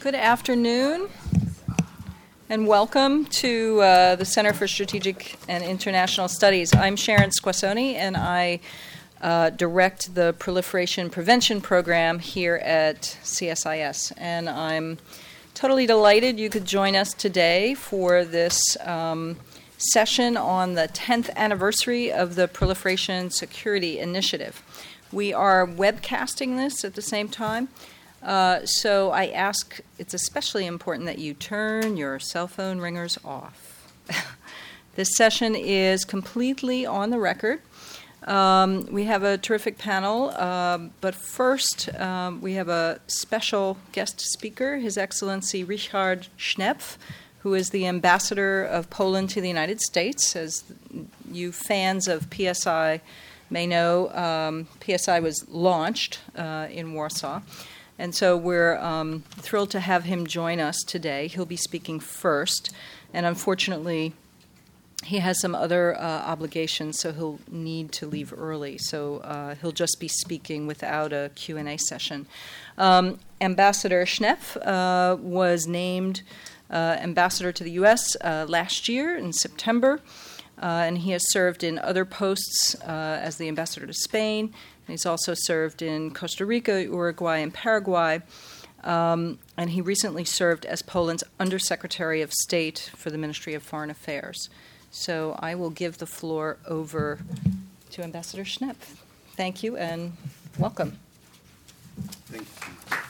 Good afternoon, and welcome to the Center for Strategic and International Studies. I'm Sharon Squassoni, and I direct the Proliferation Prevention Program here at CSIS. And I'm totally delighted you could join us today for this session on the 10th anniversary of the Proliferation Security Initiative. We are webcasting this at the same time. So I ask, it's especially important that you turn your cell phone ringers off. This session is completely on the record. We have a terrific panel, but first we have a special guest speaker, His Excellency Richard Schnepf, who is the ambassador of Poland to the United States. As you fans of PSI may know, PSI was launched in Warsaw. And so we're thrilled to have him join us today. He'll be speaking first, and unfortunately, he has some other obligations, so he'll need to leave early. So he'll just be speaking without a Q&A session. Ambassador Schnepf was named ambassador to the U.S. Last year in September, and he has served in other posts as the ambassador to Spain. He's also served in Costa Rica, Uruguay, and Paraguay, and he recently served as Poland's Undersecretary of State for the Ministry of Foreign Affairs. So I will give the floor over to Ambassador Schnepf. Thank you and welcome. Thank you.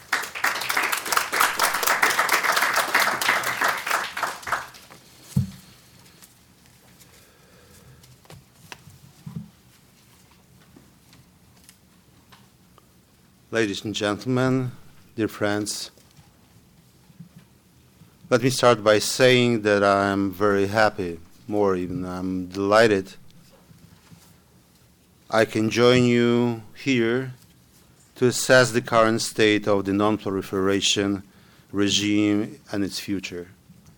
Ladies and gentlemen, dear friends, let me start by saying that I'm very happy, more even, I'm delighted I can join you here to assess the current state of the non-proliferation regime and its future.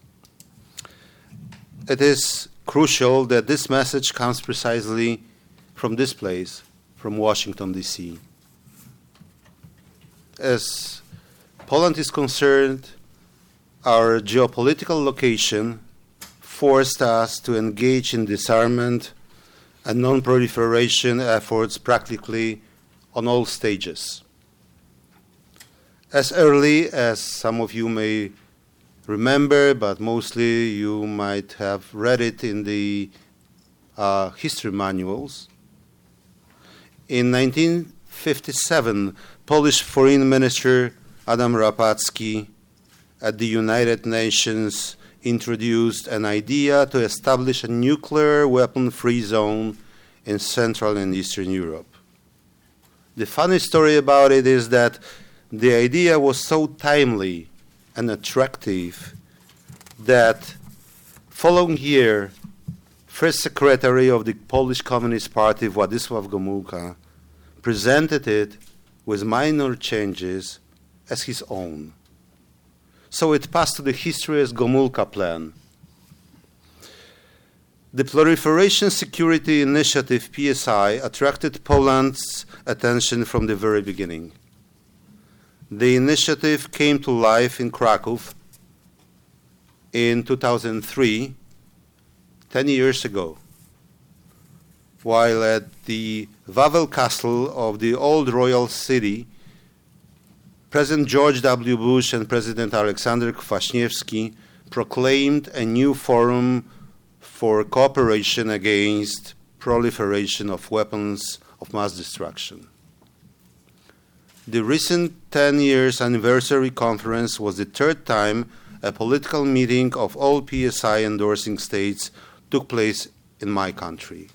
It is crucial that this message comes precisely from this place, from Washington, D.C. As Poland is concerned, our geopolitical location forced us to engage in disarmament and non-proliferation efforts practically on all stages. As early as some of you may remember, but mostly you might have read it in the history manuals, in 1957, Polish Foreign Minister Adam Rapacki at the United Nations introduced an idea to establish a nuclear weapon-free zone in Central and Eastern Europe. The funny story about it is that the idea was so timely and attractive that following year, First Secretary of the Polish Communist Party, Władysław Gomułka, presented it with minor changes as his own. So it passed to the history as Gomułka Plan. The Proliferation Security Initiative, PSI, attracted Poland's attention from the very beginning. The initiative came to life in Kraków in 2003, 10 years ago, while at the Wawel Castle of the old royal city, President George W. Bush and President Aleksander Kwaśniewski proclaimed a new forum for cooperation against proliferation of weapons of mass destruction. The recent 10 years anniversary conference was the third time a political meeting of all PSI endorsing states took place in my country.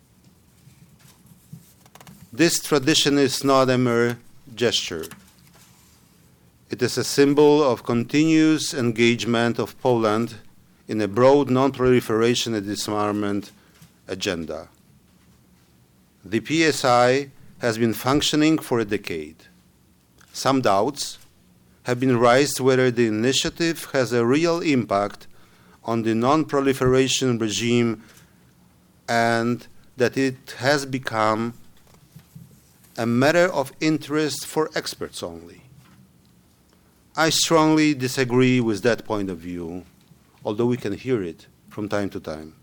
This tradition is not a mere gesture. It is a symbol of continuous engagement of Poland in a broad non-proliferation and disarmament agenda. The PSI has been functioning for a decade. Some doubts have been raised whether the initiative has a real impact on the non-proliferation regime and that it has become a matter of interest for experts only. I strongly disagree with that point of view, although we can hear it from time to time.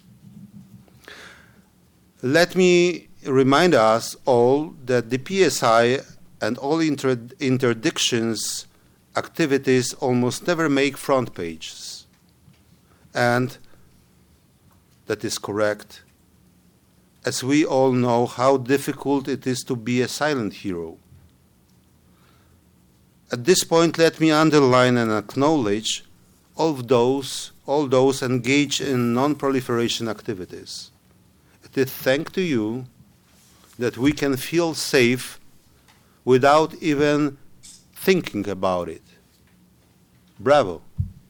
Let me remind us all that the PSI and all interdictions activities almost never make front pages. And that is correct, as we all know how difficult it is to be a silent hero. At this point, let me underline and acknowledge all those engaged in non-proliferation activities. It is thanks to you that we can feel safe without even thinking about it. Bravo.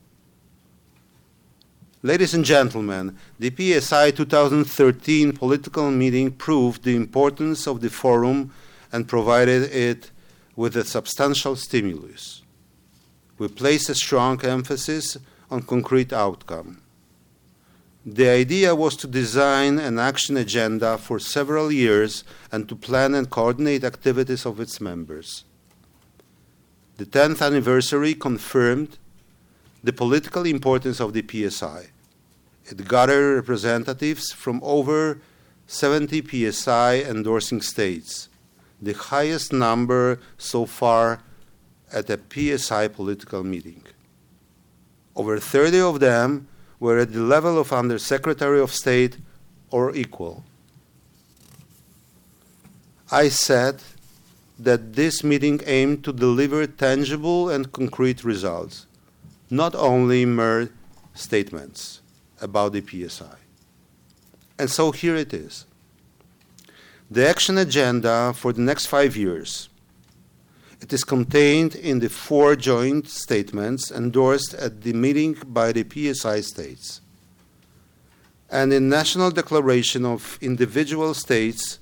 Ladies and gentlemen, the PSI 2013 political meeting proved the importance of the forum and provided it with a substantial stimulus. We place a strong emphasis on concrete outcome. The idea was to design an action agenda for several years and to plan and coordinate activities of its members. The 10th anniversary confirmed the political importance of the PSI. It gathered representatives from over 70 PSI endorsing states, the highest number so far at a PSI political meeting. Over 30 of them were at the level of Undersecretary of State or equal. I said that this meeting aimed to deliver tangible and concrete results, not only mere statements about the PSI. And so here it is. The action agenda for the next 5 years. It is contained in the 4 joint statements endorsed at the meeting by the PSI states and in National Declaration of Individual States.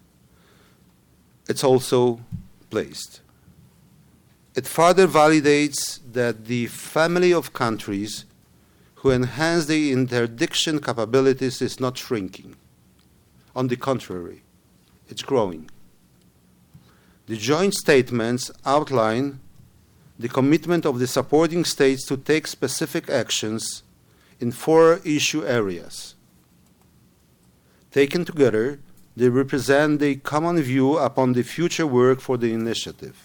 It's also placed. It further validates that the family of countries who enhance the interdiction capabilities is not shrinking. On the contrary, it's growing. The joint statements outline the commitment of the supporting states to take specific actions in 4 issue areas. Taken together, they represent the common view upon the future work for the initiative.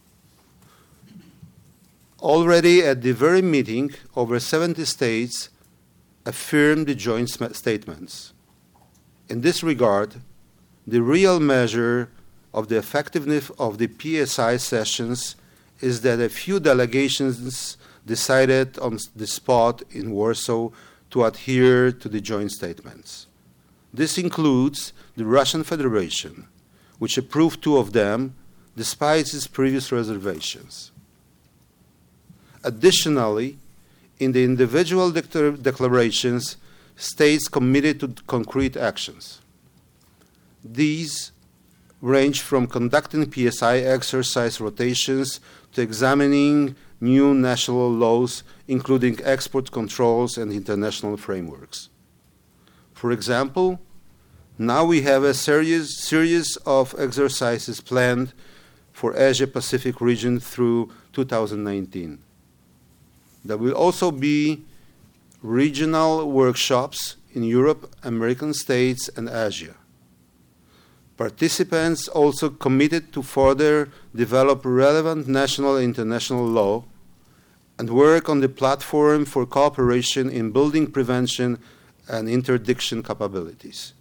Already at the very meeting, over 70 states affirmed the joint statements. In this regard, the real measure of the effectiveness of the PSI sessions is that a few delegations decided on the spot in Warsaw to adhere to the joint statements. This includes the Russian Federation, which approved 2 of them despite its previous reservations. Additionally, in the individual declarations, states committed to concrete actions. These range from conducting PSI exercise rotations to examining new national laws, including export controls and international frameworks. For example, now we have a series of exercises planned for Asia-Pacific region through 2019. There will also be regional workshops in Europe, American states, and Asia. Participants also committed to further develop relevant national and international law and work on the platform for cooperation in building prevention and interdiction capabilities.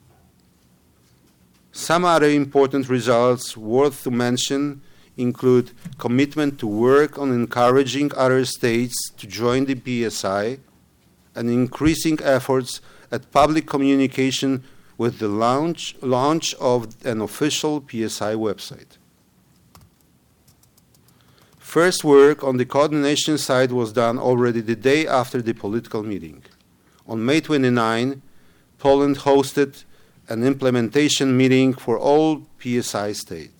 Some other important results worth to mention include commitment to work on encouraging other states to join the PSI and increasing efforts at public communication with the launch of an official PSI website. First work on the coordination side was done already the day after the political meeting. On May 29, Poland hosted an implementation meeting for all PSI states.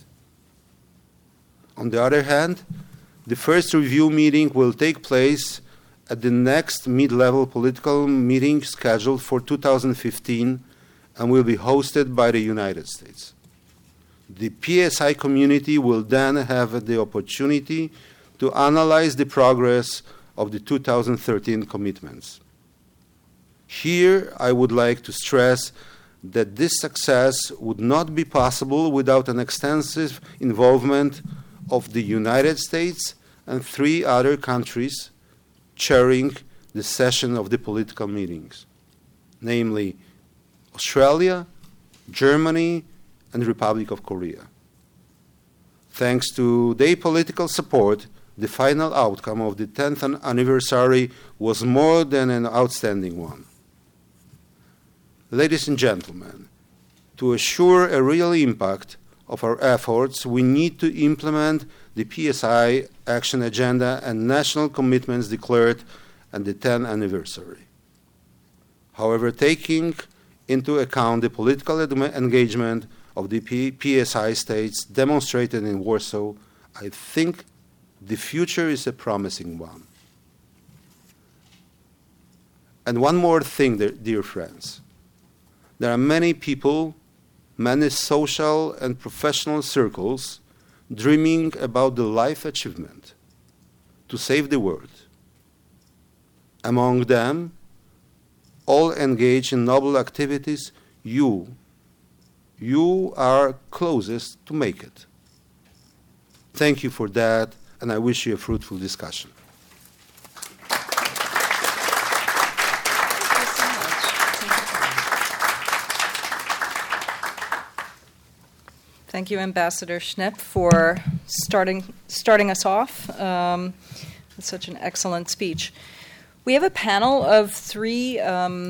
On the other hand, the first review meeting will take place at the next mid-level political meeting scheduled for 2015 and will be hosted by the United States. The PSI community will then have the opportunity to analyze the progress of the 2013 commitments. Here, I would like to stress that this success would not be possible without an extensive involvement of the United States and 3 other countries chairing the session of the political meetings, namely Australia, Germany, and Republic of Korea. Thanks to their political support, the final outcome of the 10th anniversary was more than an outstanding one. Ladies and gentlemen, to assure a real impact of our efforts, we need to implement the PSI action agenda and national commitments declared at the 10th anniversary. However, taking into account the political engagement of the PSI states demonstrated in Warsaw, I think the future is a promising one. And one more thing, dear friends. There are many people, many social and professional circles dreaming about the life achievement to save the world. Among them, all engage in noble activities, you are closest to make it. Thank you for that, and I wish you a fruitful discussion. Thank you, Ambassador Schnepp, for starting us off with such an excellent speech. We have a panel of 3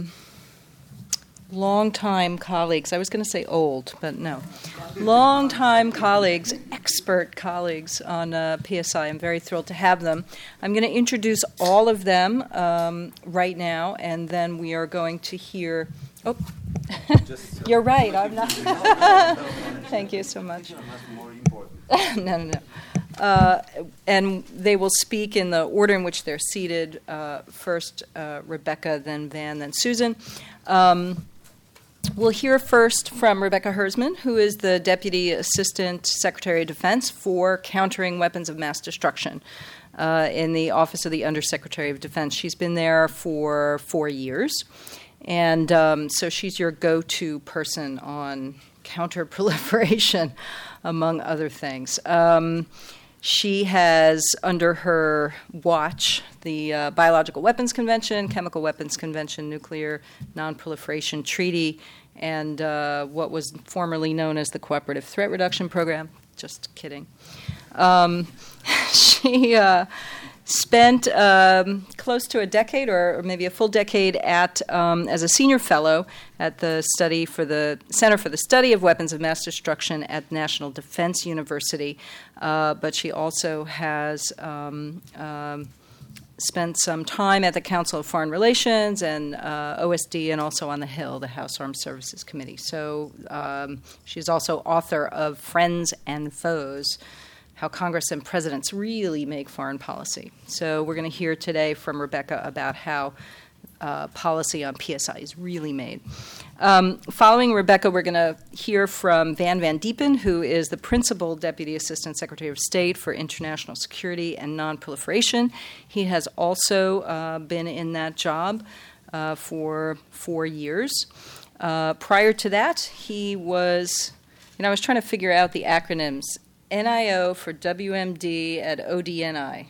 longtime colleagues. I was going to say old, but no. Longtime colleagues, expert colleagues on PSI. I'm very thrilled to have them. I'm going to introduce all of them right now, and then we are going to hear... Oh, you're right. I'm not... Thank you so much. No. And they will speak in the order in which they're seated. First, Rebecca, then Van, then Susan. We'll hear first from Rebecca Hersman, who is the Deputy Assistant Secretary of Defense for Countering Weapons of Mass Destruction in the Office of the Undersecretary of Defense. She's been there for 4 years. And so she's your go-to person on counter-proliferation, among other things. She has, under her watch, the Biological Weapons Convention, Chemical Weapons Convention, Nuclear Non-Proliferation Treaty, and what was formerly known as the Cooperative Threat Reduction Program. Just kidding. She spent close to a decade, or maybe a full decade, at as a senior fellow at the Center for the Study of Weapons of Mass Destruction at National Defense University. But she also has spent some time at the Council of Foreign Relations and OSD, and also on the Hill, the House Armed Services Committee. So she's also author of Friends and Foes: How Congress and Presidents Really Make Foreign Policy. So we're going to hear today from Rebecca about how policy on PSI is really made. Following Rebecca, we're going to hear from Van Diepen, who is the Principal Deputy Assistant Secretary of State for International Security and Non-Proliferation. He has also been in that job for 4 years. Prior to that, he was, I was trying to figure out the acronyms. NIO for WMD at ODNI.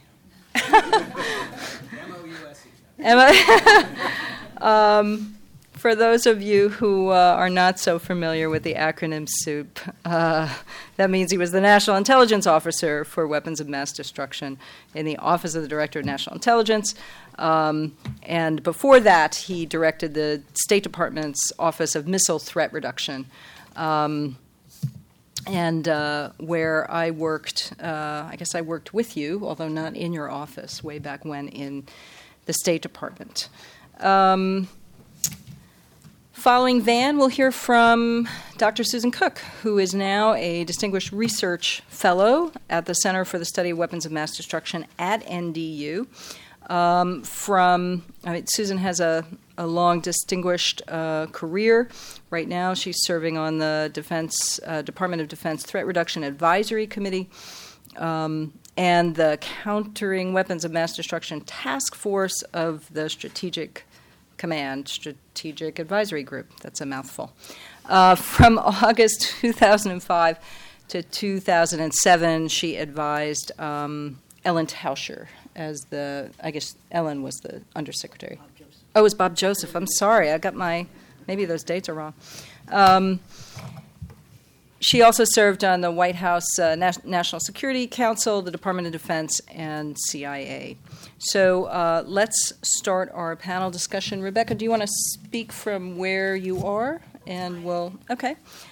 For those of you who are not so familiar with the acronym soup, that means he was the National Intelligence Officer for Weapons of Mass Destruction in the Office of the Director of National Intelligence. And before that, he directed the State Department's Office of Missile Threat Reduction. And where I worked, I guess I worked with you, although not in your office, way back when in the State Department. Following Van, we'll hear from Dr. Susan Cook, who is now a Distinguished Research Fellow at the Center for the Study of Weapons of Mass Destruction at NDU. Susan has a long, distinguished career. Right now, she's serving on the Department of Defense Threat Reduction Advisory Committee, and the Countering Weapons of Mass Destruction Task Force of the Strategic Command, Strategic Advisory Group. That's a mouthful. From August 2005 to 2007, she advised Ellen Tauscher as I guess Ellen was the undersecretary. Oh, it was Bob Joseph. I'm sorry. I got maybe those dates are wrong. She also served on the White House National Security Council, the Department of Defense, and CIA. So let's start our panel discussion. Rebecca, do you want to speak from where you are? And okay.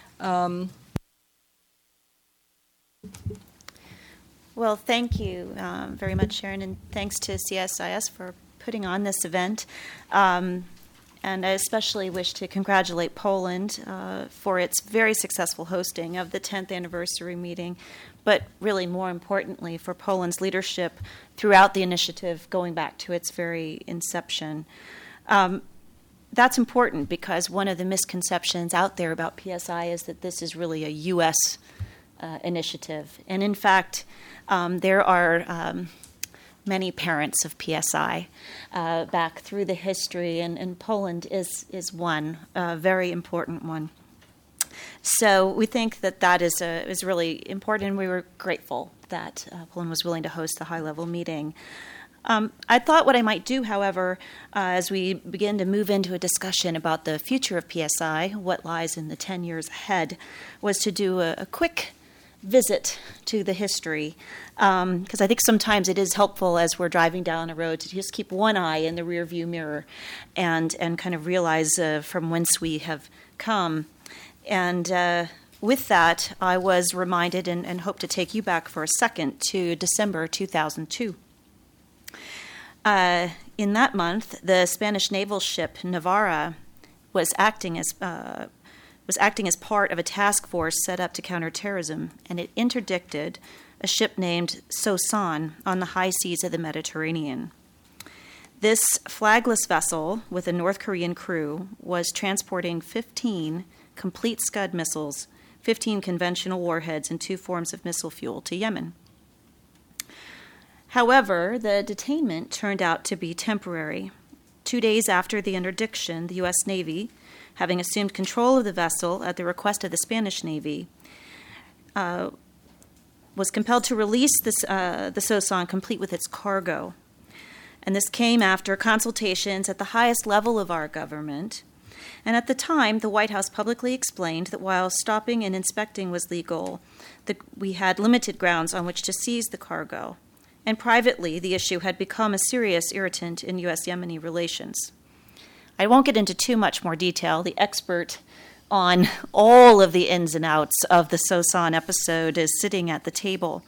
Well, thank you very much, Sharon, and thanks to CSIS for putting on this event. And I especially wish to congratulate Poland for its very successful hosting of the 10th anniversary meeting, but really more importantly for Poland's leadership throughout the initiative going back to its very inception. That's important because one of the misconceptions out there about PSI is that this is really a U.S. Initiative. And in fact, there are many parents of PSI back through the history, and Poland is one, a very important one. So we think that is really important, and we were grateful that Poland was willing to host the high-level meeting. I thought what I might do, however, as we begin to move into a discussion about the future of PSI, what lies in the 10 years ahead, was to do a quick visit to the history, because I think sometimes it is helpful as we're driving down a road to just keep one eye in the rearview mirror and kind of realize from whence we have come. And with that, I was reminded and hope to take you back for a second to December 2002. In that month, the Spanish naval ship Navarra was acting as part of a task force set up to counter terrorism, and it interdicted a ship named Sosan on the high seas of the Mediterranean. This flagless vessel with a North Korean crew was transporting 15 complete Scud missiles, 15 conventional warheads, and 2 forms of missile fuel to Yemen. However, the detainment turned out to be temporary. 2 days after the interdiction, the U.S. Navy, having assumed control of the vessel at the request of the Spanish Navy, was compelled to release the Sosan complete with its cargo. And this came after consultations at the highest level of our government. And at the time, the White House publicly explained that while stopping and inspecting was legal, that we had limited grounds on which to seize the cargo. And privately, the issue had become a serious irritant in U.S.-Yemeni relations. I won't get into too much more detail. The expert on all of the ins and outs of the Sosan episode is sitting at the table.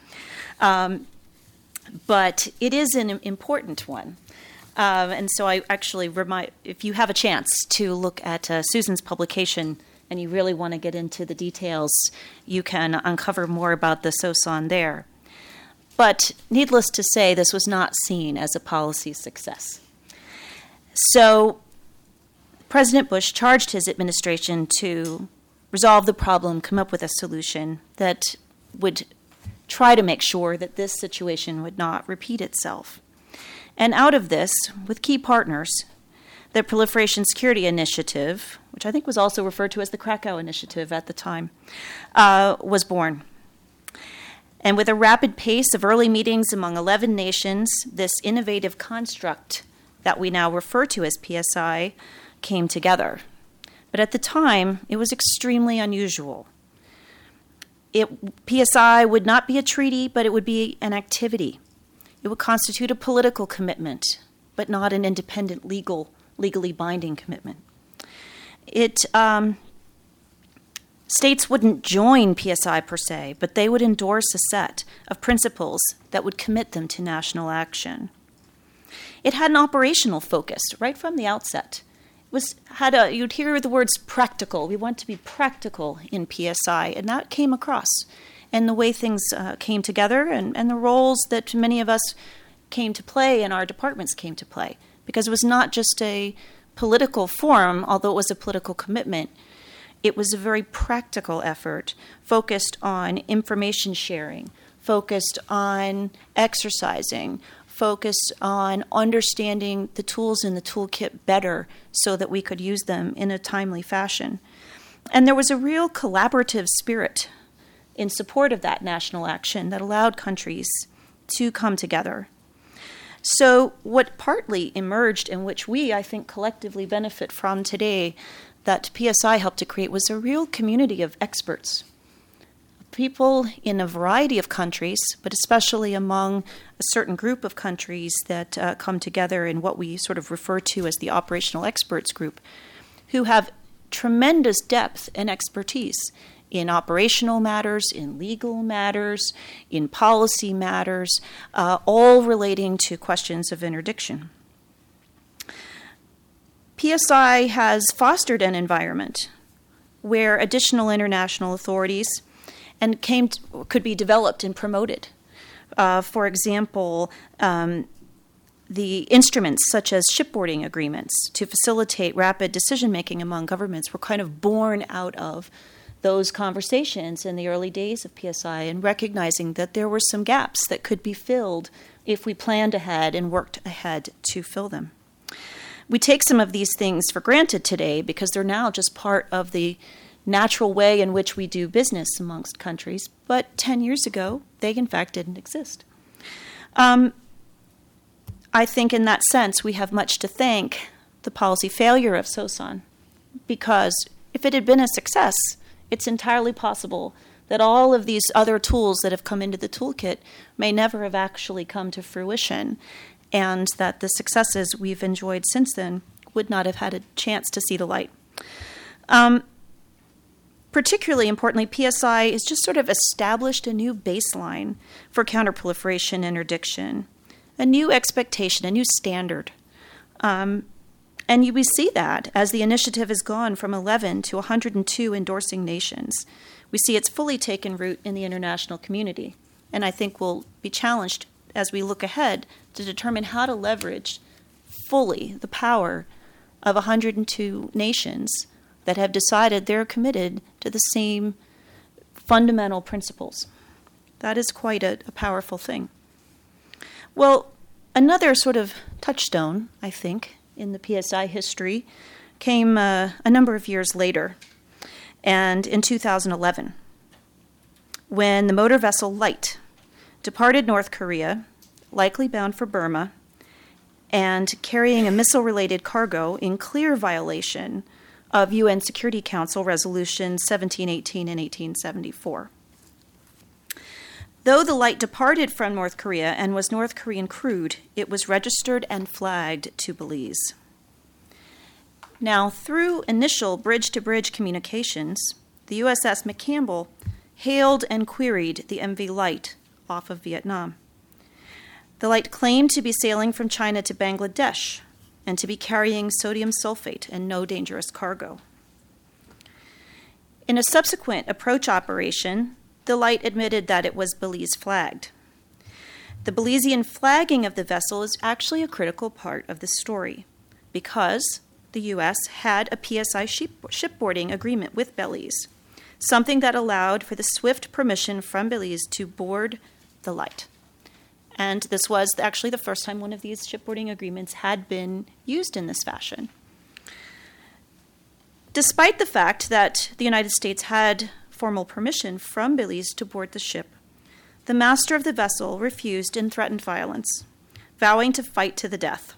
But it is an important one. And so I actually remind, if you have a chance to look at Susan's publication and you really want to get into the details, you can uncover more about the Sosan there. But needless to say, this was not seen as a policy success. So President Bush charged his administration to resolve the problem, come up with a solution that would try to make sure that this situation would not repeat itself. And out of this, with key partners, the Proliferation Security Initiative, which I think was also referred to as the Krakow Initiative at the time, was born. And with a rapid pace of early meetings among 11 nations, this innovative construct that we now refer to as PSI came together. But at the time, it was extremely unusual. PSI would not be a treaty, but it would be an activity. It would constitute a political commitment, but not an independent, legally binding commitment. States wouldn't join PSI per se, but they would endorse a set of principles that would commit them to national action. It had an operational focus right from the outset. You'd hear the words practical. We want to be practical in PSI, and that came across. And the way things came together and the roles that many of us came to play and our departments came to play. Because it was not just a political forum, although it was a political commitment. It was a very practical effort focused on information sharing, focused on exercising, focused on understanding the tools in the toolkit better so that we could use them in a timely fashion. And there was a real collaborative spirit in support of that national action that allowed countries to come together. So what partly emerged, and which we, I think, collectively benefit from today, that PSI helped to create, was a real community of experts. People in a variety of countries, but especially among a certain group of countries that come together in what we sort of refer to as the operational experts group, who have tremendous depth and expertise in operational matters, in legal matters, in policy matters, all relating to questions of interdiction. PSI has fostered an environment where additional international authorities could be developed and promoted. For example, the instruments such as shipboarding agreements to facilitate rapid decision-making among governments were kind of born out of those conversations in the early days of PSI, and recognizing that there were some gaps that could be filled if we planned ahead and worked ahead to fill them. We take some of these things for granted today because they're now just part of the natural way in which we do business amongst countries, but 10 years ago, they in fact didn't exist. I think in that sense, we have much to thank the policy failure of SOSAN, because if it had been a success, it's entirely possible that all of these other tools that have come into the toolkit may never have actually come to fruition, and that the successes we've enjoyed since then would not have had a chance to see the light. Particularly importantly, PSI has just sort of established a new baseline for counterproliferation interdiction, a new expectation, a new standard. And we see that as the initiative has gone from 11 to 102 endorsing nations. We see it's fully taken root in the international community, and I think we'll be challenged as we look ahead to determine how to leverage fully the power of 102 nations that have decided they're committed to the same fundamental principles. That is quite a powerful thing. Well, another sort of touchstone, I think, in the PSI history came a number of years later, and in 2011, when the motor vessel Light departed North Korea, likely bound for Burma, and carrying a missile-related cargo in clear violation of UN Security Council Resolutions 1718 and 1874. Though the Light departed from North Korea and was North Korean crewed, it was registered and flagged to Belize. Now, through initial bridge-to-bridge communications, the USS McCampbell hailed and queried the MV Light off of Vietnam. The Light claimed to be sailing from China to Bangladesh and to be carrying sodium sulfate and no dangerous cargo. In a subsequent approach operation, the Light admitted that it was Belize flagged. The Belizean flagging of the vessel is actually a critical part of the story because the U.S. had a PSI shipboarding agreement with Belize, something that allowed for the swift permission from Belize to board the Light. And this was actually the first time one of these shipboarding agreements had been used in this fashion. Despite the fact that the United States had formal permission from Belize to board the ship, the master of the vessel refused and threatened violence, vowing to fight to the death.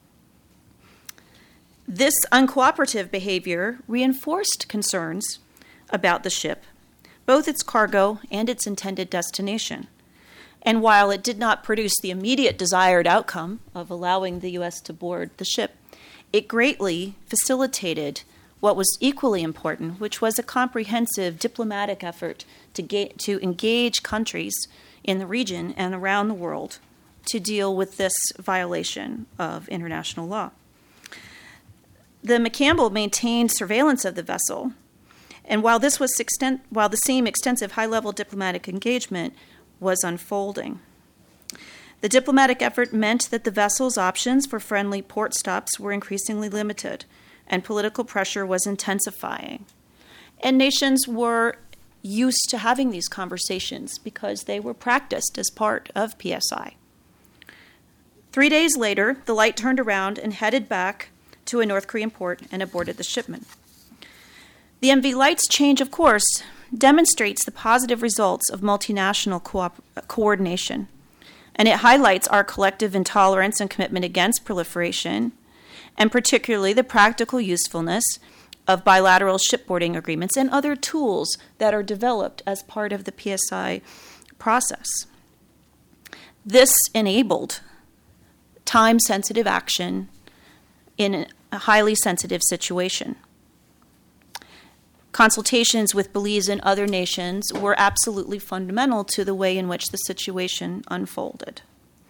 This uncooperative behavior reinforced concerns about the ship, both its cargo and its intended destination. And while it did not produce the immediate desired outcome of allowing the U.S. to board the ship, it greatly facilitated what was equally important, which was a comprehensive diplomatic effort to engage countries in the region and around the world to deal with this violation of international law. The McCampbell maintained surveillance of the vessel, and while the same extensive high-level diplomatic engagement was unfolding, the diplomatic effort meant that the vessel's options for friendly port stops were increasingly limited, and political pressure was intensifying. And nations were used to having these conversations because they were practiced as part of PSI. 3 days later, the Light turned around and headed back to a North Korean port and aborted the shipment. The MV Light's change of course demonstrates the positive results of multinational coordination, and it highlights our collective intolerance and commitment against proliferation, and particularly the practical usefulness of bilateral shipboarding agreements and other tools that are developed as part of the PSI process. This enabled time-sensitive action in a highly sensitive situation. Consultations with Belize and other nations were absolutely fundamental to the way in which the situation unfolded.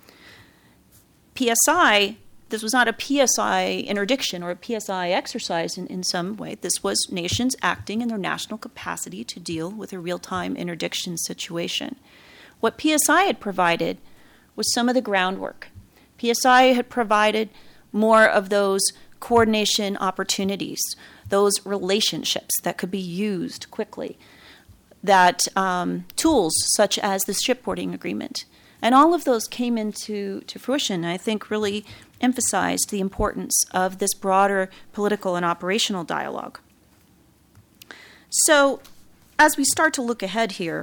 PSI, this was not a PSI interdiction or a PSI exercise in some way. This was nations acting in their national capacity to deal with a real-time interdiction situation. What PSI had provided was some of the groundwork. PSI had provided more of those coordination opportunities, those relationships that could be used quickly, that tools such as the shipboarding agreement. And all of those came into fruition, and I think really emphasized the importance of this broader political and operational dialogue. So as we start to look ahead here,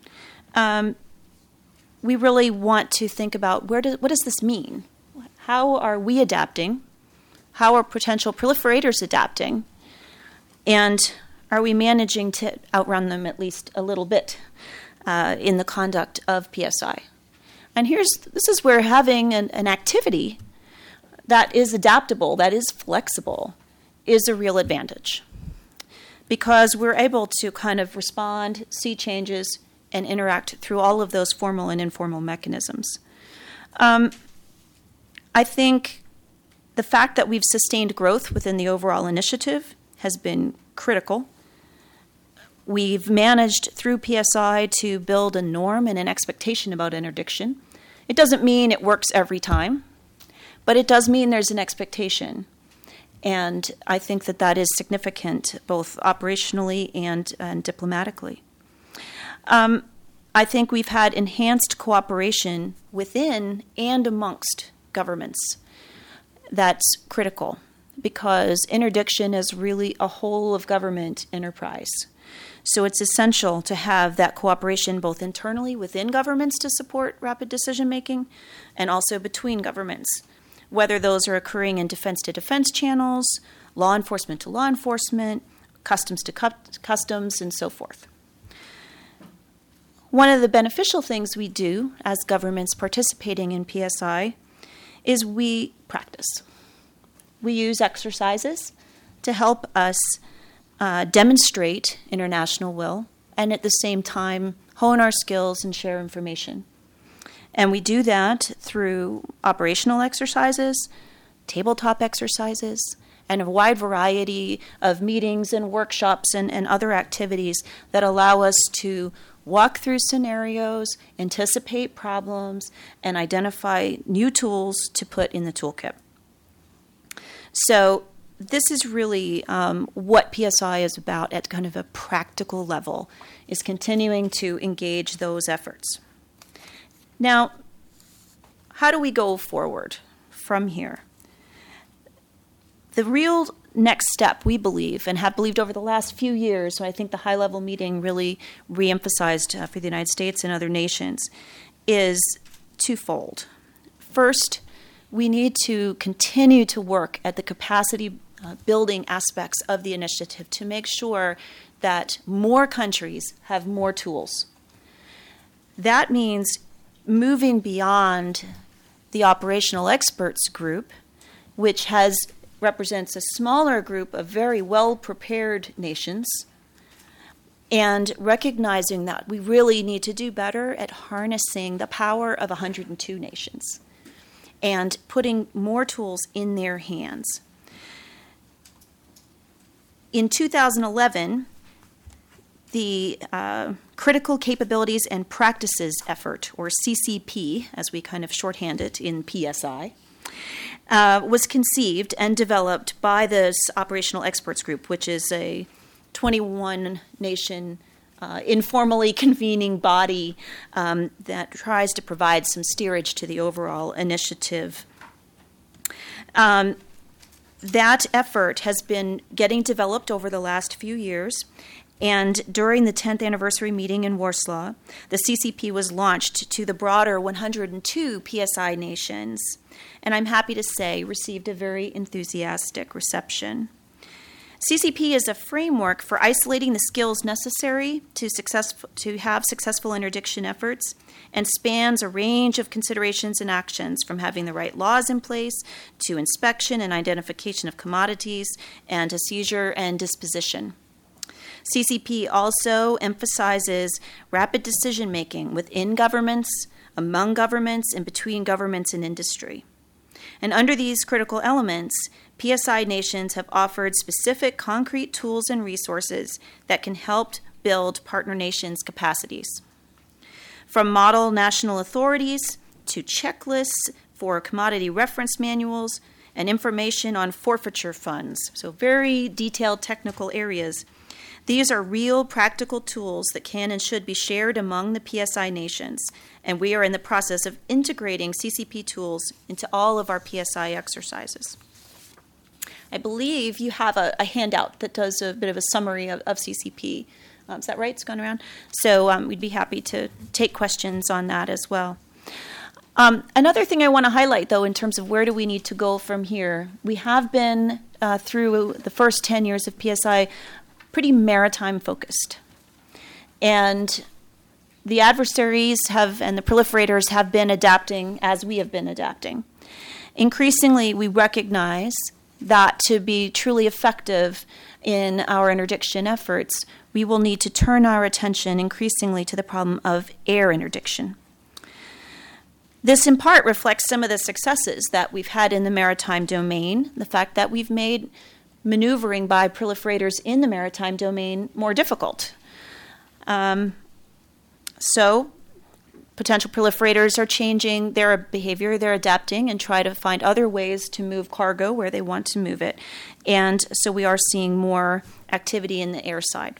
we really want to think about what does this mean? How are we adapting? How are potential proliferators adapting? And are we managing to outrun them at least a little bit in the conduct of PSI? And this is where having an activity that is adaptable, that is flexible, is a real advantage. Because we're able to kind of respond, see changes, and interact through all of those formal and informal mechanisms. I think the fact that we've sustained growth within the overall initiative has been critical. We've managed through PSI to build a norm and an expectation about interdiction. It doesn't mean it works every time, but it does mean there's an expectation. And I think that is significant both operationally and diplomatically. I think we've had enhanced cooperation within and amongst governments. That's critical because interdiction is really a whole of government enterprise. So it's essential to have that cooperation both internally within governments to support rapid decision making and also between governments, whether those are occurring in defense-to-defense channels, law enforcement to law enforcement, customs to customs, and so forth. One of the beneficial things we do as governments participating in PSI is we practice. We use exercises to help us demonstrate international will and at the same time hone our skills and share information. And we do that through operational exercises, tabletop exercises, and a wide variety of meetings and workshops and other activities that allow us to walk through scenarios, anticipate problems, and identify new tools to put in the toolkit. So this is really what PSI is about at kind of a practical level, is continuing to engage those efforts. Now, how do we go forward from here? The real next step, we believe, and have believed over the last few years, so I think the high-level meeting really reemphasized for the United States and other nations, is twofold. First, we need to continue to work at the capacity building aspects of the initiative to make sure that more countries have more tools. That means moving beyond the operational experts group, which represents a smaller group of very well-prepared nations, and recognizing that we really need to do better at harnessing the power of 102 nations and putting more tools in their hands. In 2011, the Critical Capabilities and Practices Effort, or CCP, as we kind of shorthand it in PSI, was conceived and developed by this Operational Experts Group, which is a 21-nation informally convening body that tries to provide some steerage to the overall initiative. That effort has been getting developed over the last few years, and during the 10th anniversary meeting in Warsaw, the CCP was launched to the broader 102 PSI nations, and I'm happy to say received a very enthusiastic reception. CCP is a framework for isolating the skills necessary to have successful interdiction efforts and spans a range of considerations and actions from having the right laws in place to inspection and identification of commodities and to seizure and disposition. CCP also emphasizes rapid decision-making within governments, among governments, and between governments and industry. And under these critical elements, PSI nations have offered specific concrete tools and resources that can help build partner nations' capacities. From model national authorities to checklists for commodity reference manuals and information on forfeiture funds, so very detailed technical areas. These are real practical tools that can and should be shared among the PSI nations, and we are in the process of integrating CCP tools into all of our PSI exercises. I believe you have a handout that does a bit of a summary of CCP. Is that right? It's gone around? So we'd be happy to take questions on that as well. Another thing I want to highlight, though, in terms of where do we need to go from here, we have been, through the first 10 years of PSI, pretty maritime focused. And the adversaries and the proliferators have been adapting as we have been adapting. Increasingly, we recognize that to be truly effective in our interdiction efforts, we will need to turn our attention increasingly to the problem of air interdiction. This in part reflects some of the successes that we've had in the maritime domain, the fact that we've made maneuvering by proliferators in the maritime domain more difficult. So potential proliferators are changing their behavior, they're adapting and try to find other ways to move cargo where they want to move it. And so we are seeing more activity in the air side.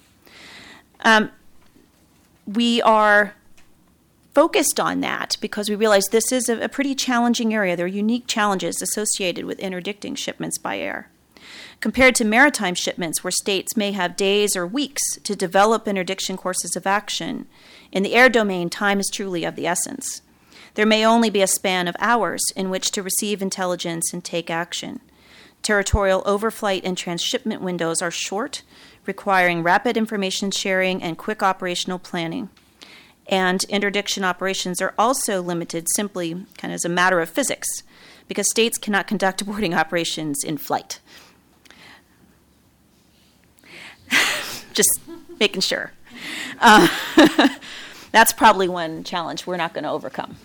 We are focused on that because we realize this is a pretty challenging area. There are unique challenges associated with interdicting shipments by air. Compared to maritime shipments where states may have days or weeks to develop interdiction courses of action, in the air domain, time is truly of the essence. There may only be a span of hours in which to receive intelligence and take action. Territorial overflight and transshipment windows are short, requiring rapid information sharing and quick operational planning. And interdiction operations are also limited simply kind of as a matter of physics, because states cannot conduct boarding operations in flight. Just making sure. That's probably one challenge we're not going to overcome.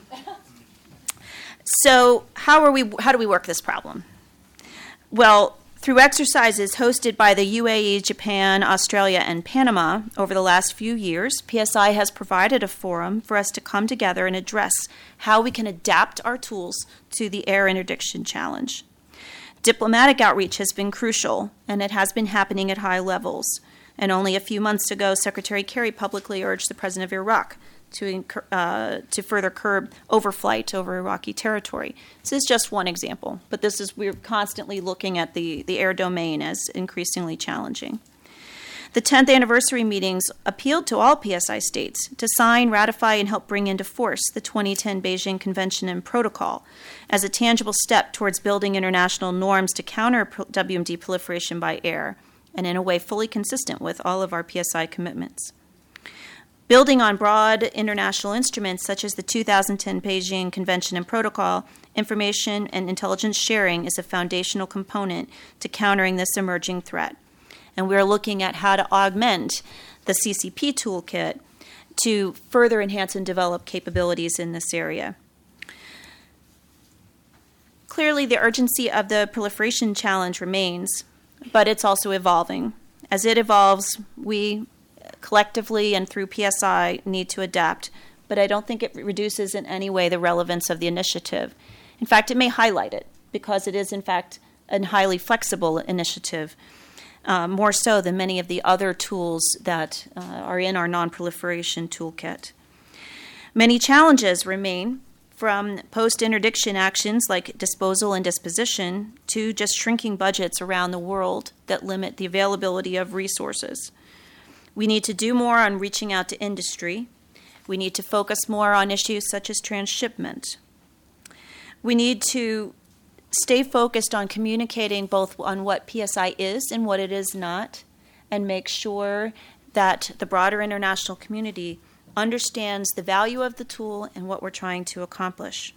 So how do we work this problem? Well, through exercises hosted by the UAE, Japan, Australia, and Panama over the last few years, PSI has provided a forum for us to come together and address how we can adapt our tools to the air interdiction challenge. Diplomatic outreach has been crucial, and it has been happening at high levels. And only a few months ago, Secretary Kerry publicly urged the president of Iraq to further curb overflight over Iraqi territory. This is just one example, but we're constantly looking at the air domain as increasingly challenging. The 10th anniversary meetings appealed to all PSI states to sign, ratify, and help bring into force the 2010 Beijing Convention and Protocol as a tangible step towards building international norms to counter WMD proliferation by air, and in a way fully consistent with all of our PSI commitments. Building on broad international instruments such as the 2010 Beijing Convention and Protocol, information and intelligence sharing is a foundational component to countering this emerging threat. And we're looking at how to augment the CCP toolkit to further enhance and develop capabilities in this area. Clearly, the urgency of the proliferation challenge remains, but it's also evolving. As it evolves, we collectively and through PSI need to adapt, but I don't think it reduces in any way the relevance of the initiative. In fact, it may highlight it because it is, in fact, a highly flexible initiative. more so than many of the other tools that are in our non-proliferation toolkit. Many challenges remain, from post-interdiction actions like disposal and disposition to just shrinking budgets around the world that limit the availability of resources. We need to do more on reaching out to industry. We need to focus more on issues such as transshipment. We need to stay focused on communicating both on what PSI is and what it is not, and make sure that the broader international community understands the value of the tool and what we're trying to accomplish.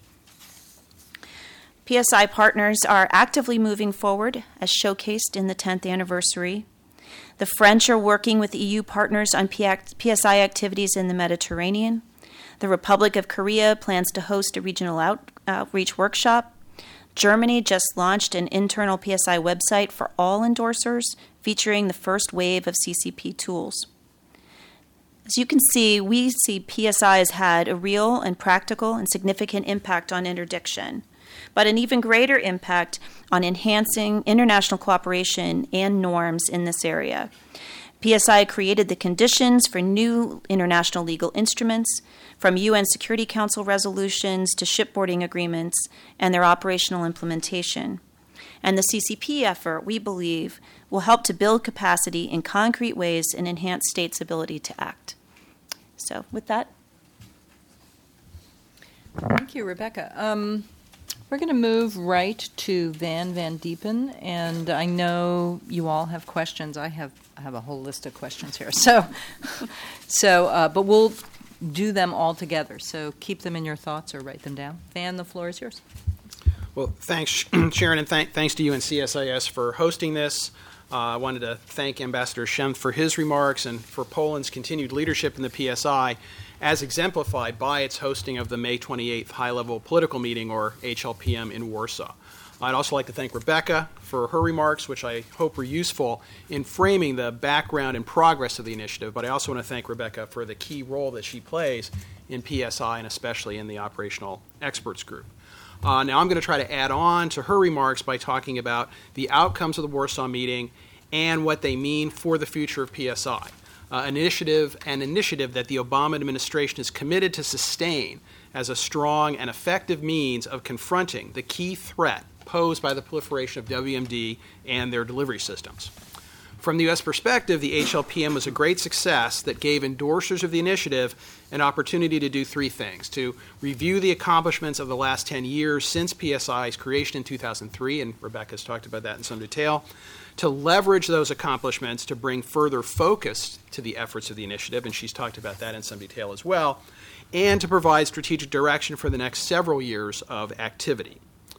PSI partners are actively moving forward, as showcased in the 10th anniversary. The French are working with EU partners on PSI activities in the Mediterranean. The Republic of Korea plans to host a regional outreach workshop. Germany just launched an internal PSI website for all endorsers, featuring the first wave of CCP tools. As you can see, we see PSI has had a real and practical and significant impact on interdiction, but an even greater impact on enhancing international cooperation and norms in this area. PSI created the conditions for new international legal instruments, from UN Security Council resolutions to shipboarding agreements and their operational implementation. And the CCP effort, we believe, will help to build capacity in concrete ways and enhance states' ability to act. So with that. Thank you, Rebecca. We're going to move right to Van Diepen, and I know you all have questions. I have a whole list of questions here. But we'll do them all together. So keep them in your thoughts or write them down. Van, the floor is yours. Well, thanks, Sharon, and thanks to you and CSIS for hosting this. I wanted to thank Ambassador Schempp for his remarks and for Poland's continued leadership in the PSI, as exemplified by its hosting of the May 28th high-level political meeting, or HLPM, in Warsaw. I'd also like to thank Rebecca for her remarks, which I hope were useful in framing the background and progress of the initiative, but I also want to thank Rebecca for the key role that she plays in PSI and especially in the Operational Experts Group. Now I'm going to try to add on to her remarks by talking about the outcomes of the Warsaw meeting and what they mean for the future of PSI, an initiative that the Obama administration is committed to sustain as a strong and effective means of confronting the key threat posed by the proliferation of WMD and their delivery systems. From the U.S. perspective, the HLPM was a great success that gave endorsers of the initiative an opportunity to do three things: to review the accomplishments of the last 10 years since PSI's creation in 2003, and Rebecca's talked about that in some detail, to leverage those accomplishments to bring further focus to the efforts of the initiative, and she's talked about that in some detail as well, and to provide strategic direction for the next several years of activity.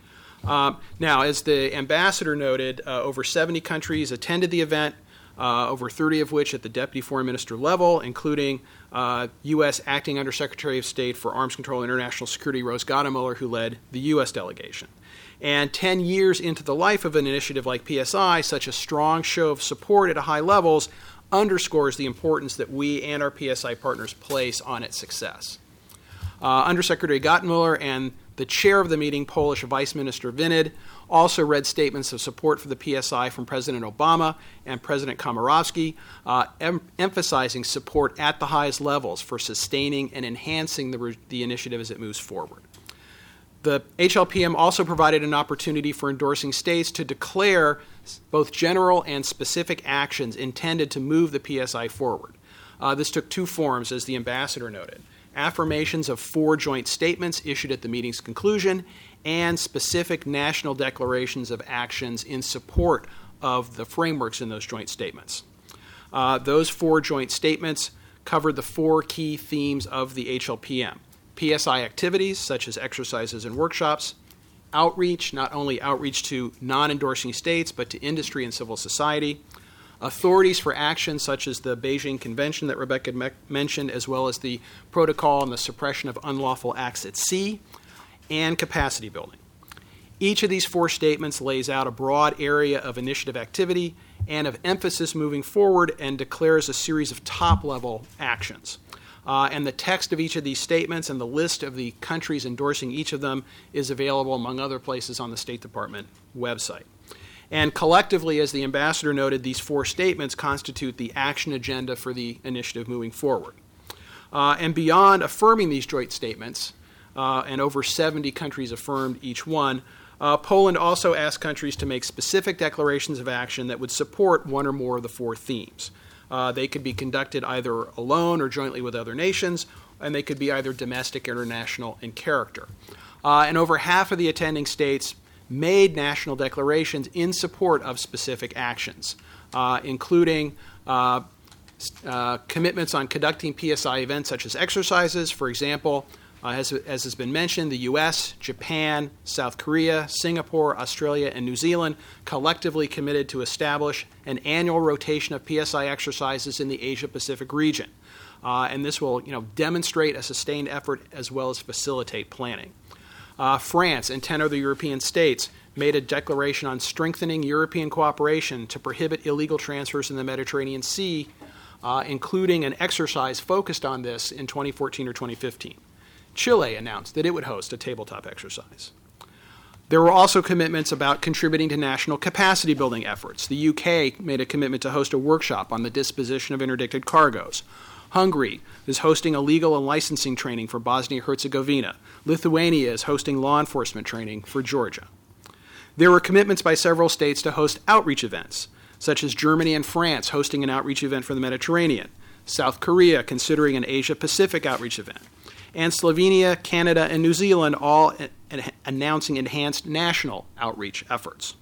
Now, as the ambassador noted, over 70 countries attended the event, over 30 of which at the Deputy Foreign Minister level, including U.S. Acting Undersecretary of State for Arms Control and International Security, Rose Gottemoeller, who led the U.S. delegation. And 10 years into the life of an initiative like PSI, such a strong show of support at high levels underscores the importance that we and our PSI partners place on its success. Undersecretary Gottemoeller and the chair of the meeting, Polish Vice Minister Winid, also read statements of support for the PSI from President Obama and President Komorowski, emphasizing support at the highest levels for sustaining and enhancing the initiative as it moves forward. The HLPM also provided an opportunity for endorsing states to declare both general and specific actions intended to move the PSI forward. This took two forms, as the ambassador noted: affirmations of 4 joint statements issued at the meeting's conclusion, and specific national declarations of actions in support of the frameworks in those joint statements. Those 4 joint statements covered the 4 key themes of the HLPM: PSI activities, such as exercises and workshops; outreach, not only outreach to non-endorsing states, but to industry and civil society; authorities for action, such as the Beijing Convention that Rebecca mentioned, as well as the Protocol on the Suppression of Unlawful Acts at Sea; and capacity building. Each of these 4 statements lays out a broad area of initiative activity and of emphasis moving forward and declares a series of top-level actions. And the text of each of these statements and the list of the countries endorsing each of them is available, among other places, on the State Department website. And collectively, as the ambassador noted, these 4 statements constitute the action agenda for the initiative moving forward. And beyond affirming these joint statements, and over 70 countries affirmed each one, Poland also asked countries to make specific declarations of action that would support one or more of the 4 themes. They could be conducted either alone or jointly with other nations, and they could be either domestic or international in character. And over half of the attending states made national declarations in support of specific actions, including commitments on conducting PSI events such as exercises. For example, as has been mentioned, the U.S., Japan, South Korea, Singapore, Australia, and New Zealand collectively committed to establish an annual rotation of PSI exercises in the Asia-Pacific region. And this will demonstrate a sustained effort as well as facilitate planning. France and 10 other European states made a declaration on strengthening European cooperation to prohibit illegal transfers in the Mediterranean Sea, including an exercise focused on this in 2014 or 2015. Chile announced that it would host a tabletop exercise. There were also commitments about contributing to national capacity building efforts. The UK made a commitment to host a workshop on the disposition of interdicted cargoes. Hungary is hosting a legal and licensing training for Bosnia-Herzegovina. Lithuania is hosting law enforcement training for Georgia. There were commitments by several states to host outreach events, such as Germany and France hosting an outreach event for the Mediterranean, South Korea considering an Asia-Pacific outreach event, and Slovenia, Canada, and New Zealand all announcing enhanced national outreach efforts.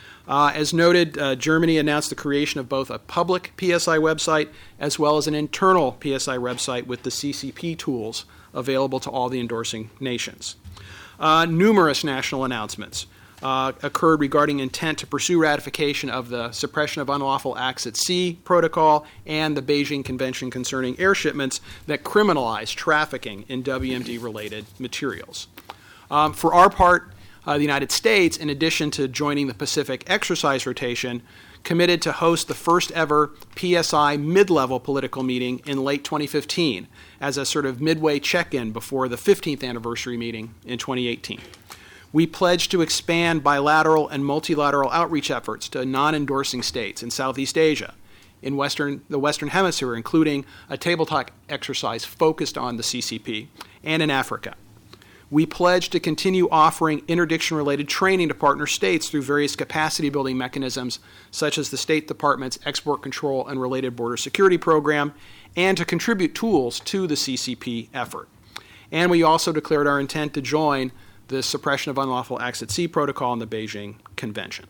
As noted, Germany announced the creation of both a public PSI website as well as an internal PSI website with the CCP tools available to all the endorsing nations. Numerous national announcements occurred regarding intent to pursue ratification of the Suppression of Unlawful Acts at Sea protocol and the Beijing Convention concerning air shipments that criminalize trafficking in WMD-related materials. For our part, the United States, in addition to joining the Pacific Exercise Rotation, committed to host the first ever PSI mid-level political meeting in late 2015 as a sort of midway check-in before the 15th anniversary meeting in 2018. We pledged to expand bilateral and multilateral outreach efforts to non-endorsing states in Southeast Asia, in the Western Hemisphere, including a tabletop exercise focused on the CCP, and in Africa. We pledged to continue offering interdiction-related training to partner states through various capacity-building mechanisms, such as the State Department's Export Control and Related Border Security Program, and to contribute tools to the CCP effort. And we also declared our intent to join the Suppression of Unlawful Acts at Sea protocol and the Beijing Convention.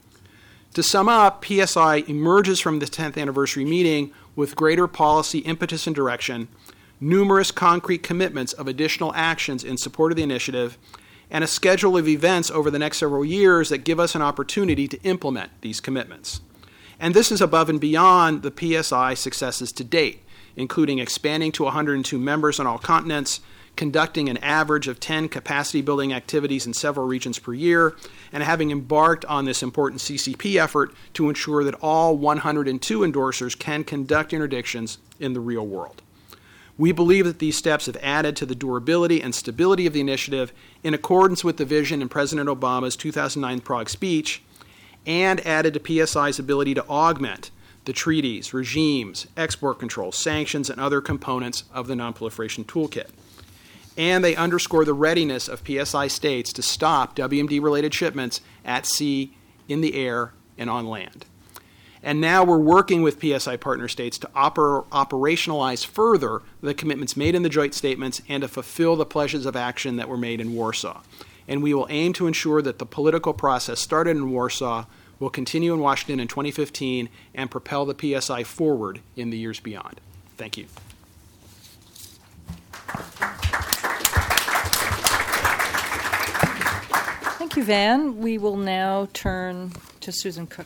To sum up, PSI emerges from the 10th anniversary meeting with greater policy impetus and direction, numerous concrete commitments of additional actions in support of the initiative, and a schedule of events over the next several years that give us an opportunity to implement these commitments. And this is above and beyond the PSI successes to date, including expanding to 102 members on all continents, conducting an average of 10 capacity-building activities in several regions per year, and having embarked on this important CCP effort to ensure that all 102 endorsers can conduct interdictions in the real world. We believe that these steps have added to the durability and stability of the initiative in accordance with the vision in President Obama's 2009 Prague speech, and added to PSI's ability to augment the treaties, regimes, export controls, sanctions, and other components of the Nonproliferation Toolkit. And they underscore the readiness of PSI states to stop WMD-related shipments at sea, in the air, and on land. And now we're working with PSI partner states to operationalize further the commitments made in the joint statements and to fulfill the pledges of action that were made in Warsaw. And we will aim to ensure that the political process started in Warsaw will continue in Washington in 2015 and propel the PSI forward in the years beyond. Thank you. Thank you, Van. We will now turn to Susan Cook.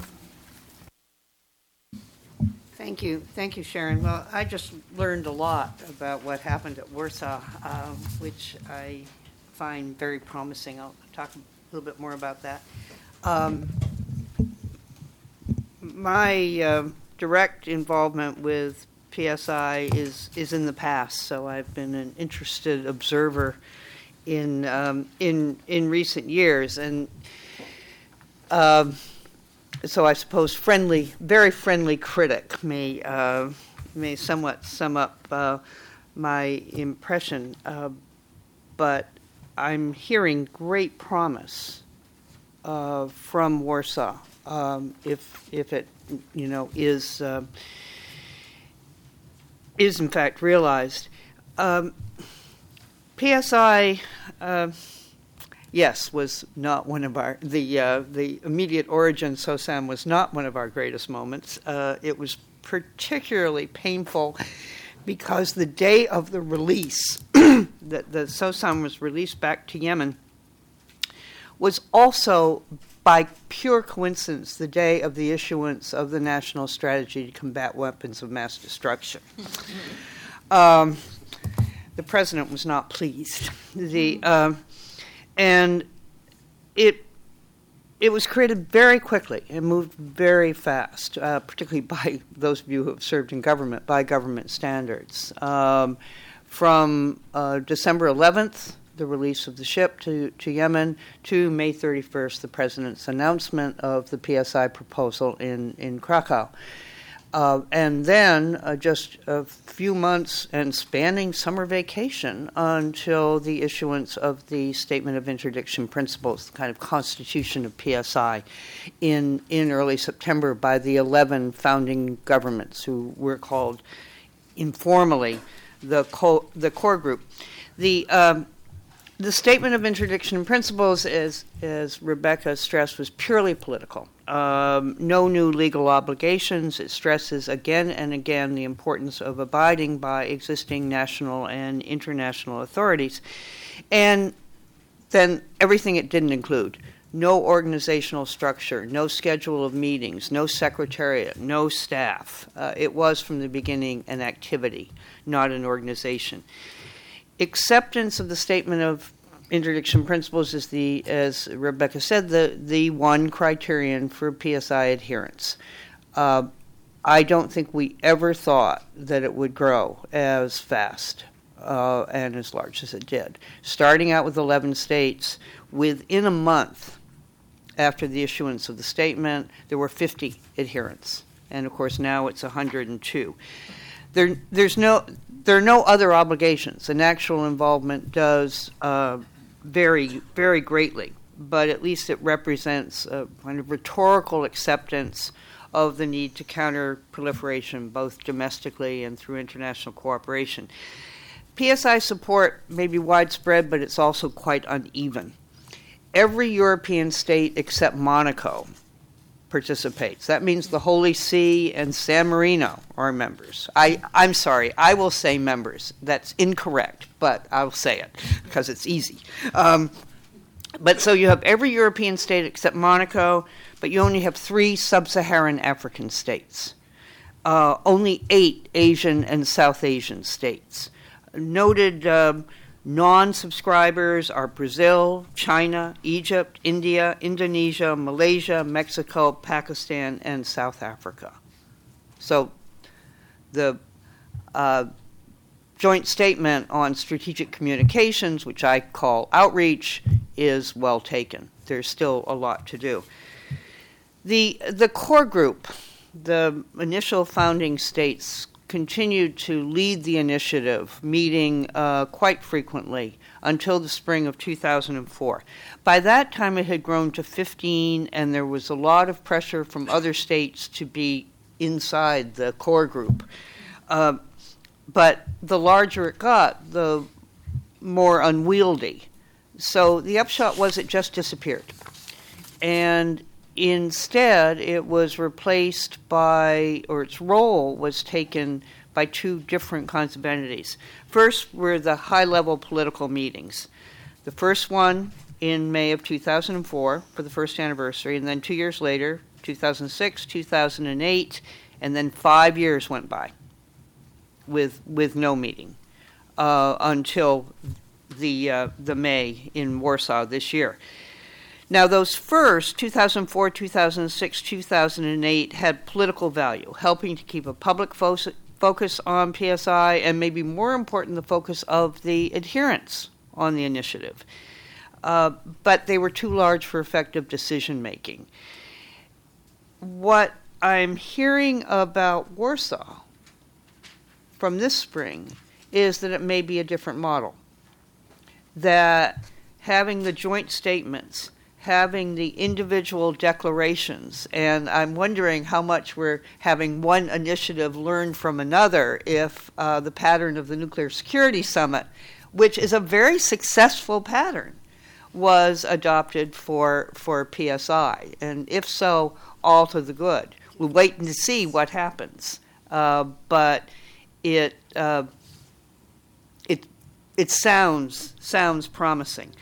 Thank you, Sharon. Well, I just learned a lot about what happened at Warsaw, which I find very promising. I'll talk a little bit more about that. My direct involvement with PSI is in the past, so I've been an interested observer in recent years, and so I suppose very friendly critic may somewhat sum up my impression, but I'm hearing great promise from Warsaw, if it is in fact realized. PSI, yes, was not one of our the immediate origin. SOSAM was not one of our greatest moments. It was particularly painful because the day of the release, that the SOSAM was released back to Yemen, was also, by pure coincidence, the day of the issuance of the National Strategy to Combat Weapons of Mass Destruction. The president was not pleased. And it was created very quickly and moved very fast, particularly by those of you who have served in government, by government standards. From December 11th, the release of the ship to Yemen, to May 31st, the president's announcement of the PSI proposal in Krakow. And then just a few months and spanning summer vacation until the issuance of the Statement of Interdiction Principles, the kind of constitution of PSI, in early September by the 11 founding governments who were called informally the core group. The Statement of Interdiction Principles, as Rebecca stressed, was purely political. No new legal obligations. It stresses again and again the importance of abiding by existing national and international authorities. And then everything it didn't include: no organizational structure, no schedule of meetings, no secretariat, no staff. It was from the beginning an activity, not an organization. Acceptance of the Statement of Interdiction Principles is as Rebecca said, the one criterion for PSI adherence. I don't think we ever thought that it would grow as fast and as large as it did. Starting out with 11 states, within a month after the issuance of the statement, there were 50 adherents. And of course now it's 102. There are no other obligations. An actual involvement does vary very greatly, but at least it represents a kind of rhetorical acceptance of the need to counter proliferation, both domestically and through international cooperation. PSI support may be widespread, but it's also quite uneven. Every European state except Monaco participates. That means the Holy See and San Marino are members. I'm sorry, I will say members. That's incorrect, but I'll say it because it's easy. But so you have every European state except Monaco, but you only have 3 sub-Saharan African states. Only 8 Asian and South Asian states. Noted non-subscribers are Brazil, China, Egypt, India, Indonesia, Malaysia, Mexico, Pakistan, and South Africa. So the joint statement on strategic communications, which I call outreach, is well taken. There's still a lot to do. The core group, the initial founding states, continued to lead the initiative, meeting quite frequently until the spring of 2004. By that time, it had grown to 15, and there was a lot of pressure from other states to be inside the core group. But the larger it got, the more unwieldy. So the upshot was it just disappeared. And instead, it was replaced by, or its role was taken by 2 different kinds of entities. First were the high-level political meetings. The first one in May of 2004 for the first anniversary, and then 2 years later, 2006, 2008, and then 5 years went by with no meeting until the May in Warsaw this year. Now, those first, 2004, 2006, 2008, had political value, helping to keep a public focus on PSI, and maybe more important, the focus of the adherents on the initiative. But they were too large for effective decision-making. what I'm hearing about Warsaw from this spring is that it may be a different model. That having the joint statements, having the individual declarations, and I'm wondering how much we're having one initiative learn from another if the pattern of the Nuclear Security Summit, which is a very successful pattern, was adopted for PSI. And if so, all to the good. We're waiting to see what happens. But it sounds promising.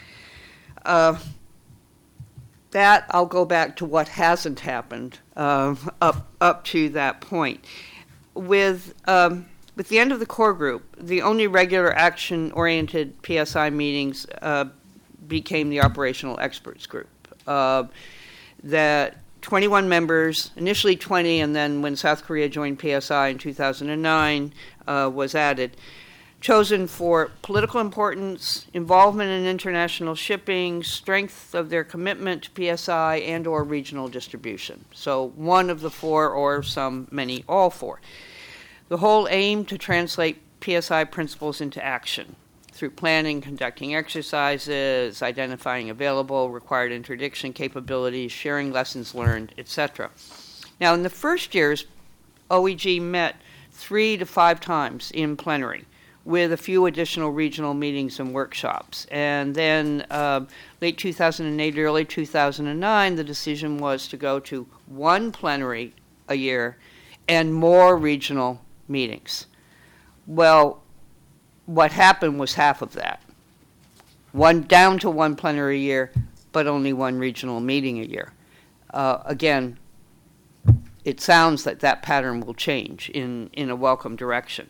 That I'll go back to what hasn't happened up to that point. With the end of the core group, the only regular action-oriented PSI meetings became the operational experts group. That 21 members, initially 20, and then when South Korea joined PSI in 2009, was added, chosen for political importance, involvement in international shipping, strength of their commitment to PSI, and or regional distribution. So one of the four, or many, all four. The whole aim to translate PSI principles into action through planning, conducting exercises, identifying available required interdiction capabilities, sharing lessons learned, etc. Now, in the first years, OEG met 3 to 5 times in plenary, with a few additional regional meetings and workshops. And then late 2008, early 2009, the decision was to go to 1 plenary a year and more regional meetings. Well, what happened was half of that. Down to 1 plenary a year, but only 1 regional meeting a year. Again, it sounds like that pattern will change in a welcome direction.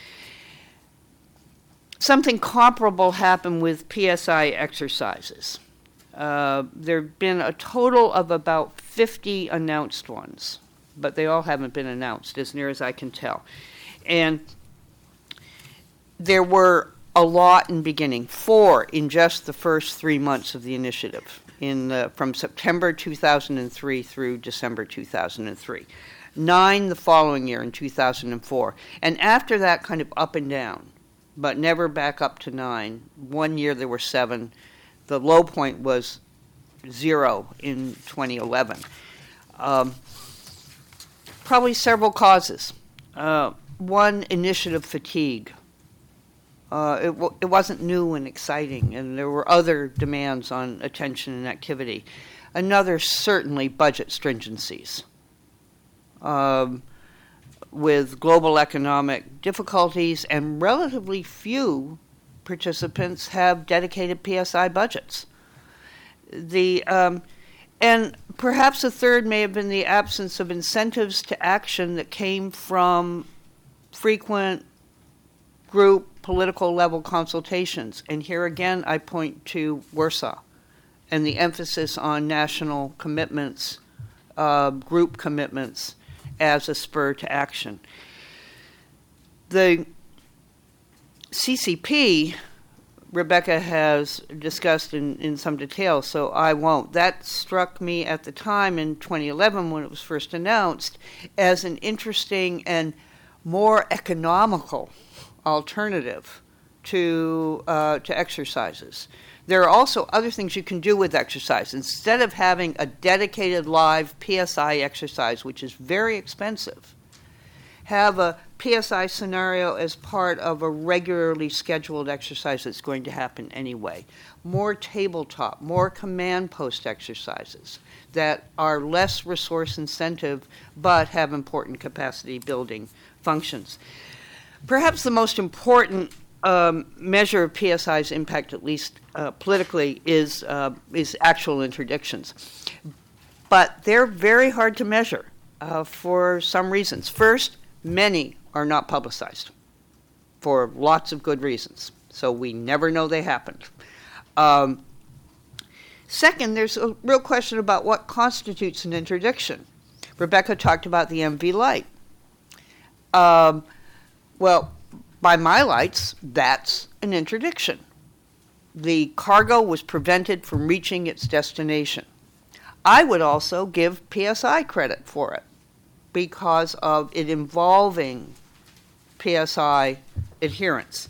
Something comparable happened with PSI exercises. There have been a total of about 50 announced ones, but they all haven't been announced, as near as I can tell. And there were a lot in beginning, 4 in just the first 3 months of the initiative, from September 2003 through December 2003. 9 the following year in 2004. And after that, kind of up and down, but never back up to 9. 1 year there were 7. The low point was 0 in 2011. Probably several causes. One, initiative fatigue. It wasn't new and exciting, and there were other demands on attention and activity. Another, certainly, budget stringencies. With global economic difficulties, and relatively few participants have dedicated PSI budgets. And perhaps a third may have been the absence of incentives to action that came from frequent group political level consultations. And here again I point to Warsaw and the emphasis on national commitments, group commitments, as a spur to action. The CCP, Rebecca has discussed in some detail, so I won't. That struck me at the time in 2011 when it was first announced as an interesting and more economical alternative to exercises. There are also other things you can do with exercise. Instead of having a dedicated live PSI exercise, which is very expensive, have a PSI scenario as part of a regularly scheduled exercise that's going to happen anyway. More tabletop, more command post exercises that are less resource incentive but have important capacity building functions. Perhaps the most important measure of PSI's impact, at least politically, is actual interdictions. But they're very hard to measure for some reasons. First, many are not publicized for lots of good reasons, so we never know they happened. Second, there's a real question about what constitutes an interdiction. Rebecca talked about the MV Light. Well, by my lights, that's an interdiction. The cargo was prevented from reaching its destination. I would also give PSI credit for it because of it involving PSI adherence.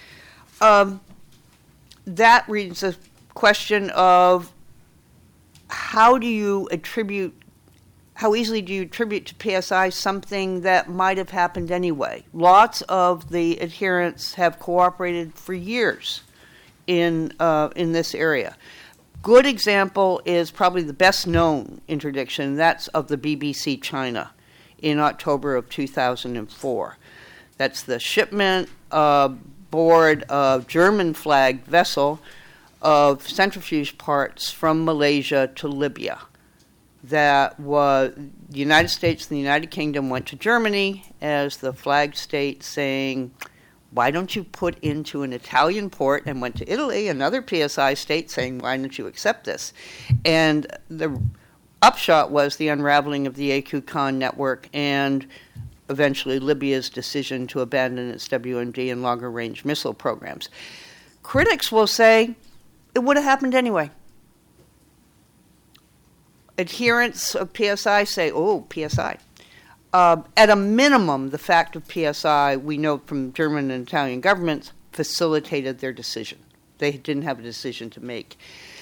That reads a question of how easily do you attribute to PSI something that might have happened anyway? Lots of the adherents have cooperated for years in this area. Good example is probably the best known interdiction. That's of the BBC China in October of 2004. That's the shipment aboard a German-flagged vessel of centrifuge parts from Malaysia to Libya. That was the United States and the United Kingdom went to Germany as the flagged state saying, why don't you put into an Italian port, and went to Italy, another PSI state, saying, why don't you accept this? And the upshot was the unraveling of the AQ Khan network and eventually Libya's decision to abandon its WMD and longer-range missile programs. Critics will say it would have happened anyway. Adherents of PSI say, oh, PSI. At a minimum, the fact of PSI, we know from German and Italian governments, facilitated their decision. They didn't have a decision to make.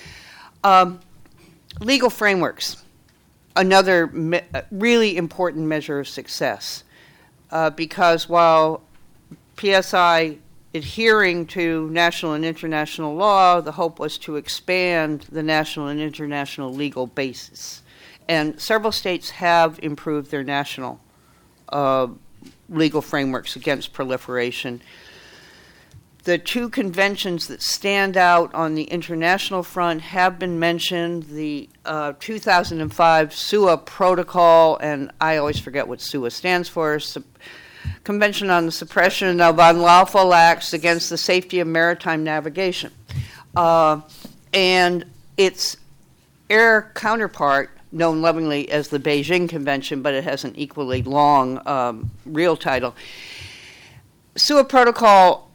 Legal frameworks, another really important measure of success. Because while PSI adhering to national and international law, the hope was to expand the national and international legal basis. And several states have improved their national legal frameworks against proliferation. The two conventions that stand out on the international front have been mentioned, the 2005 SUA Protocol, and I always forget what SUA stands for, Convention on the Suppression of Unlawful Acts Against the Safety of Maritime Navigation. And its air counterpart, known lovingly as the Beijing Convention, but it has an equally long real title. SUA Protocol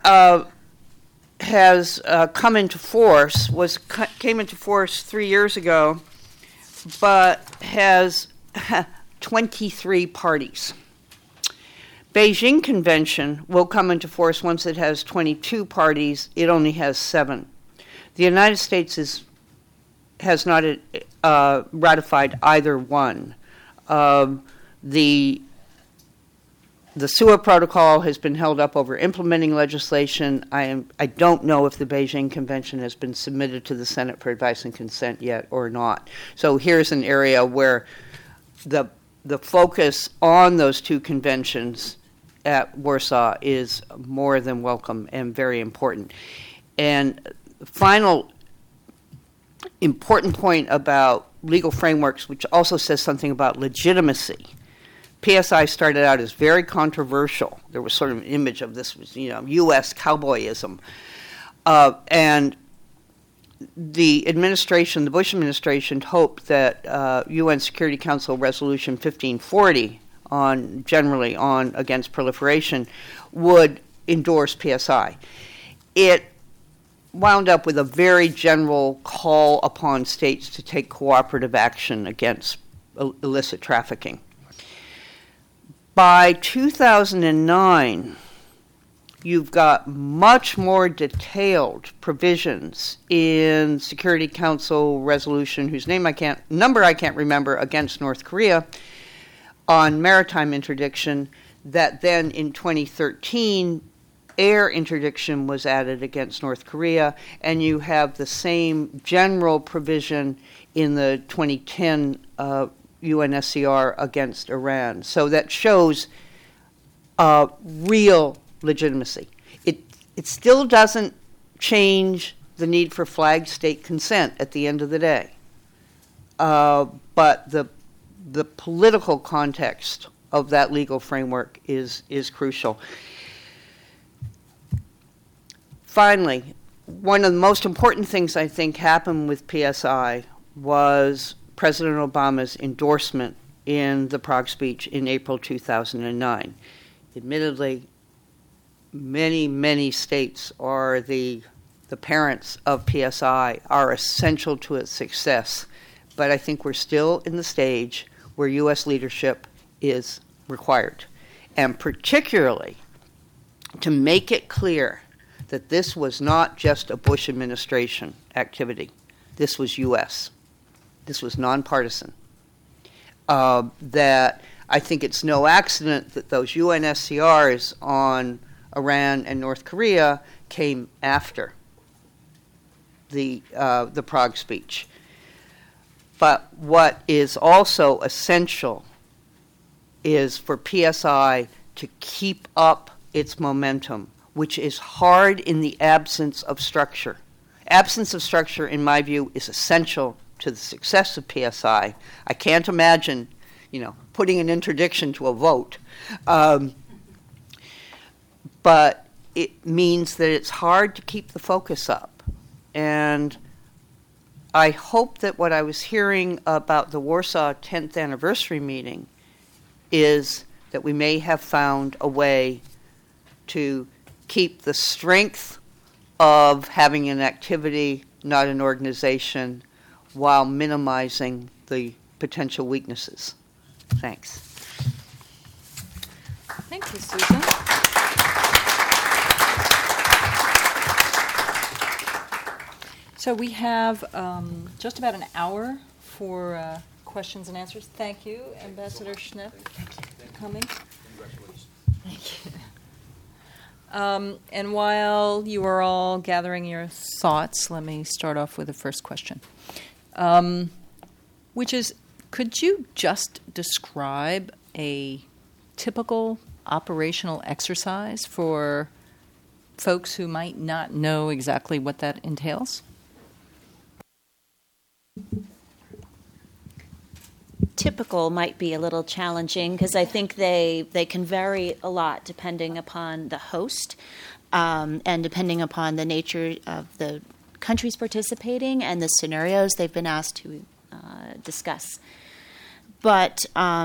has come into force, came into force 3 years ago, but has 23 parties. Beijing Convention will come into force once it has 22 parties. It only has 7. The United States has not ratified either one. The SUA Protocol has been held up over implementing legislation. I don't know if the Beijing Convention has been submitted to the Senate for advice and consent yet or not. So here's an area where the focus on those two conventions at Warsaw is more than welcome and very important. And final important point about legal frameworks, which also says something about legitimacy. PSI started out as very controversial. There was sort of an image of this was, U.S. cowboyism. And the administration, the Bush administration, hoped that UN Security Council Resolution 1540 generally on against proliferation would endorse PSI. It wound up with a very general call upon states to take cooperative action against illicit trafficking. By 2009, you've got much more detailed provisions in Security Council resolution, whose number I can't remember, against North Korea on maritime interdiction, that then in 2013, air interdiction was added against North Korea, and you have the same general provision in the 2010 UNSCR against Iran. So that shows real legitimacy. It still doesn't change the need for flag state consent at the end of the day. But the political context of that legal framework is crucial. Finally, one of the most important things I think happened with PSI was President Obama's endorsement in the Prague speech in April 2009. Admittedly, many states are the parents of PSI, are essential to its success, but I think we're still in the stage where U.S. leadership is required. And particularly to make it clear that this was not just a Bush administration activity. This was U.S. This was nonpartisan. That I think it's no accident that those UNSCRs on Iran and North Korea came after the Prague speech. But what is also essential is for PSI to keep up its momentum, which is hard in the absence of structure. Absence of structure, in my view, is essential to the success of PSI. I can't imagine, putting an interdiction to a vote. But it means that it's hard to keep the focus up. And I hope that what I was hearing about the Warsaw 10th anniversary meeting is that we may have found a way to keep the strength of having an activity, not an organization, while minimizing the potential weaknesses. Thanks. Thank you, Susan. So we have just about an hour for questions and answers. Thank you, Ambassador Schnepp, for coming. Congratulations. Thank you. And while you are all gathering your thoughts, let me start off with the first question, which is, could you just describe a typical operational exercise for folks who might not know exactly what that entails? Typical might be a little challenging because I think they can vary a lot depending upon the host and depending upon the nature of the countries participating and the scenarios they've been asked to discuss. But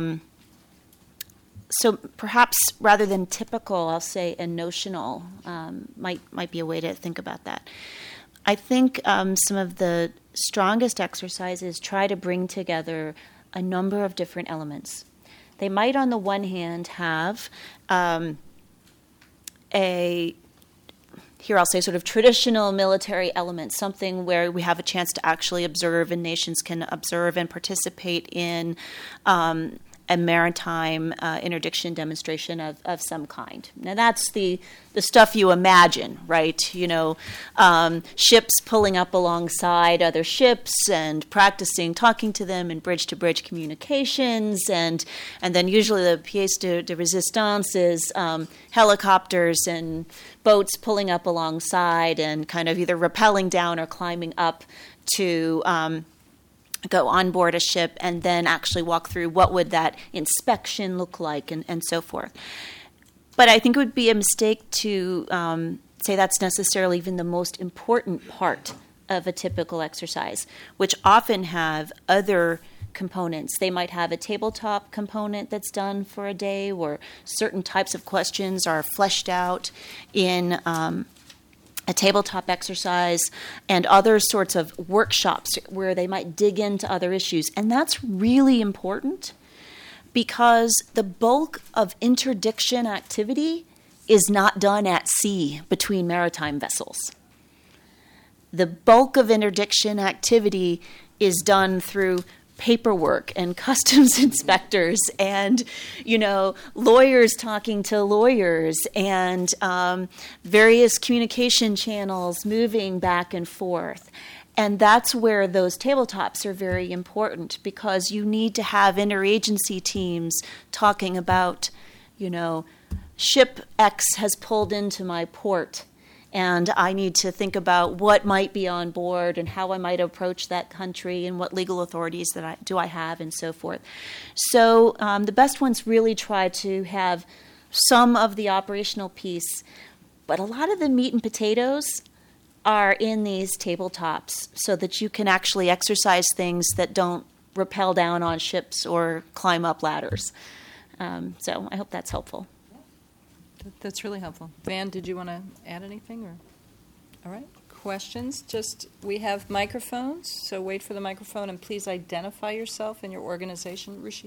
so perhaps rather than typical, I'll say a notional might be a way to think about that. I think some of the strongest exercises try to bring together a number of different elements. They might, on the one hand, have here I'll say sort of traditional military element, something where we have a chance to actually observe and nations can observe and participate in a maritime interdiction demonstration of some kind. Now that's the stuff you imagine, right? Ships pulling up alongside other ships and practicing talking to them in bridge-to-bridge communications, and then usually the pièce de résistance is helicopters and boats pulling up alongside and kind of either rappelling down or climbing up to go on board a ship and then actually walk through what would that inspection look like and so forth. But I think it would be a mistake to say that's necessarily even the most important part of a typical exercise, which often have other components. They might have a tabletop component that's done for a day where certain types of questions are fleshed out in a tabletop exercise, and other sorts of workshops where they might dig into other issues. And that's really important because the bulk of interdiction activity is not done at sea between maritime vessels. The bulk of interdiction activity is done through paperwork and customs inspectors and, lawyers talking to lawyers and various communication channels moving back and forth. And that's where those tabletops are very important because you need to have interagency teams talking about, ship X has pulled into my port and I need to think about what might be on board and how I might approach that country and what legal authorities do I have and so forth. So the best ones really try to have some of the operational piece, but a lot of the meat and potatoes are in these tabletops so that you can actually exercise things that don't rappel down on ships or climb up ladders. So I hope that's helpful. That's really helpful. Van, did you want to add anything? All right. questions, we have microphones, so wait for the microphone, and please identify yourself and your organization, Rishi.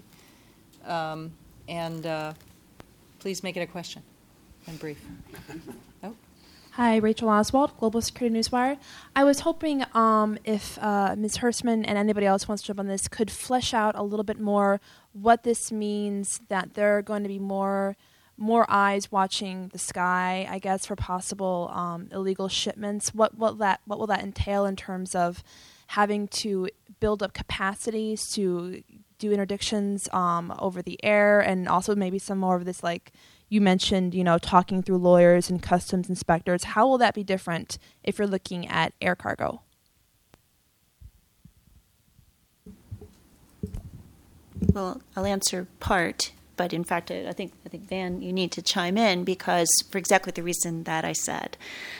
And please make it a question and brief. Oh. Hi, Rachel Oswald, Global Security Newswire. I was hoping if Ms. Hirschman and anybody else wants to jump on this could flesh out a little bit more what this means, that there are going to be more eyes watching the sky, I guess, for possible illegal shipments. What will that entail in terms of having to build up capacities to do interdictions over the air, and also maybe some more of this, like you mentioned, talking through lawyers and customs inspectors. How will that be different if you're looking at air cargo? Well, I'll answer part, but in fact, I think Van, you need to chime in, because for exactly the reason that I said,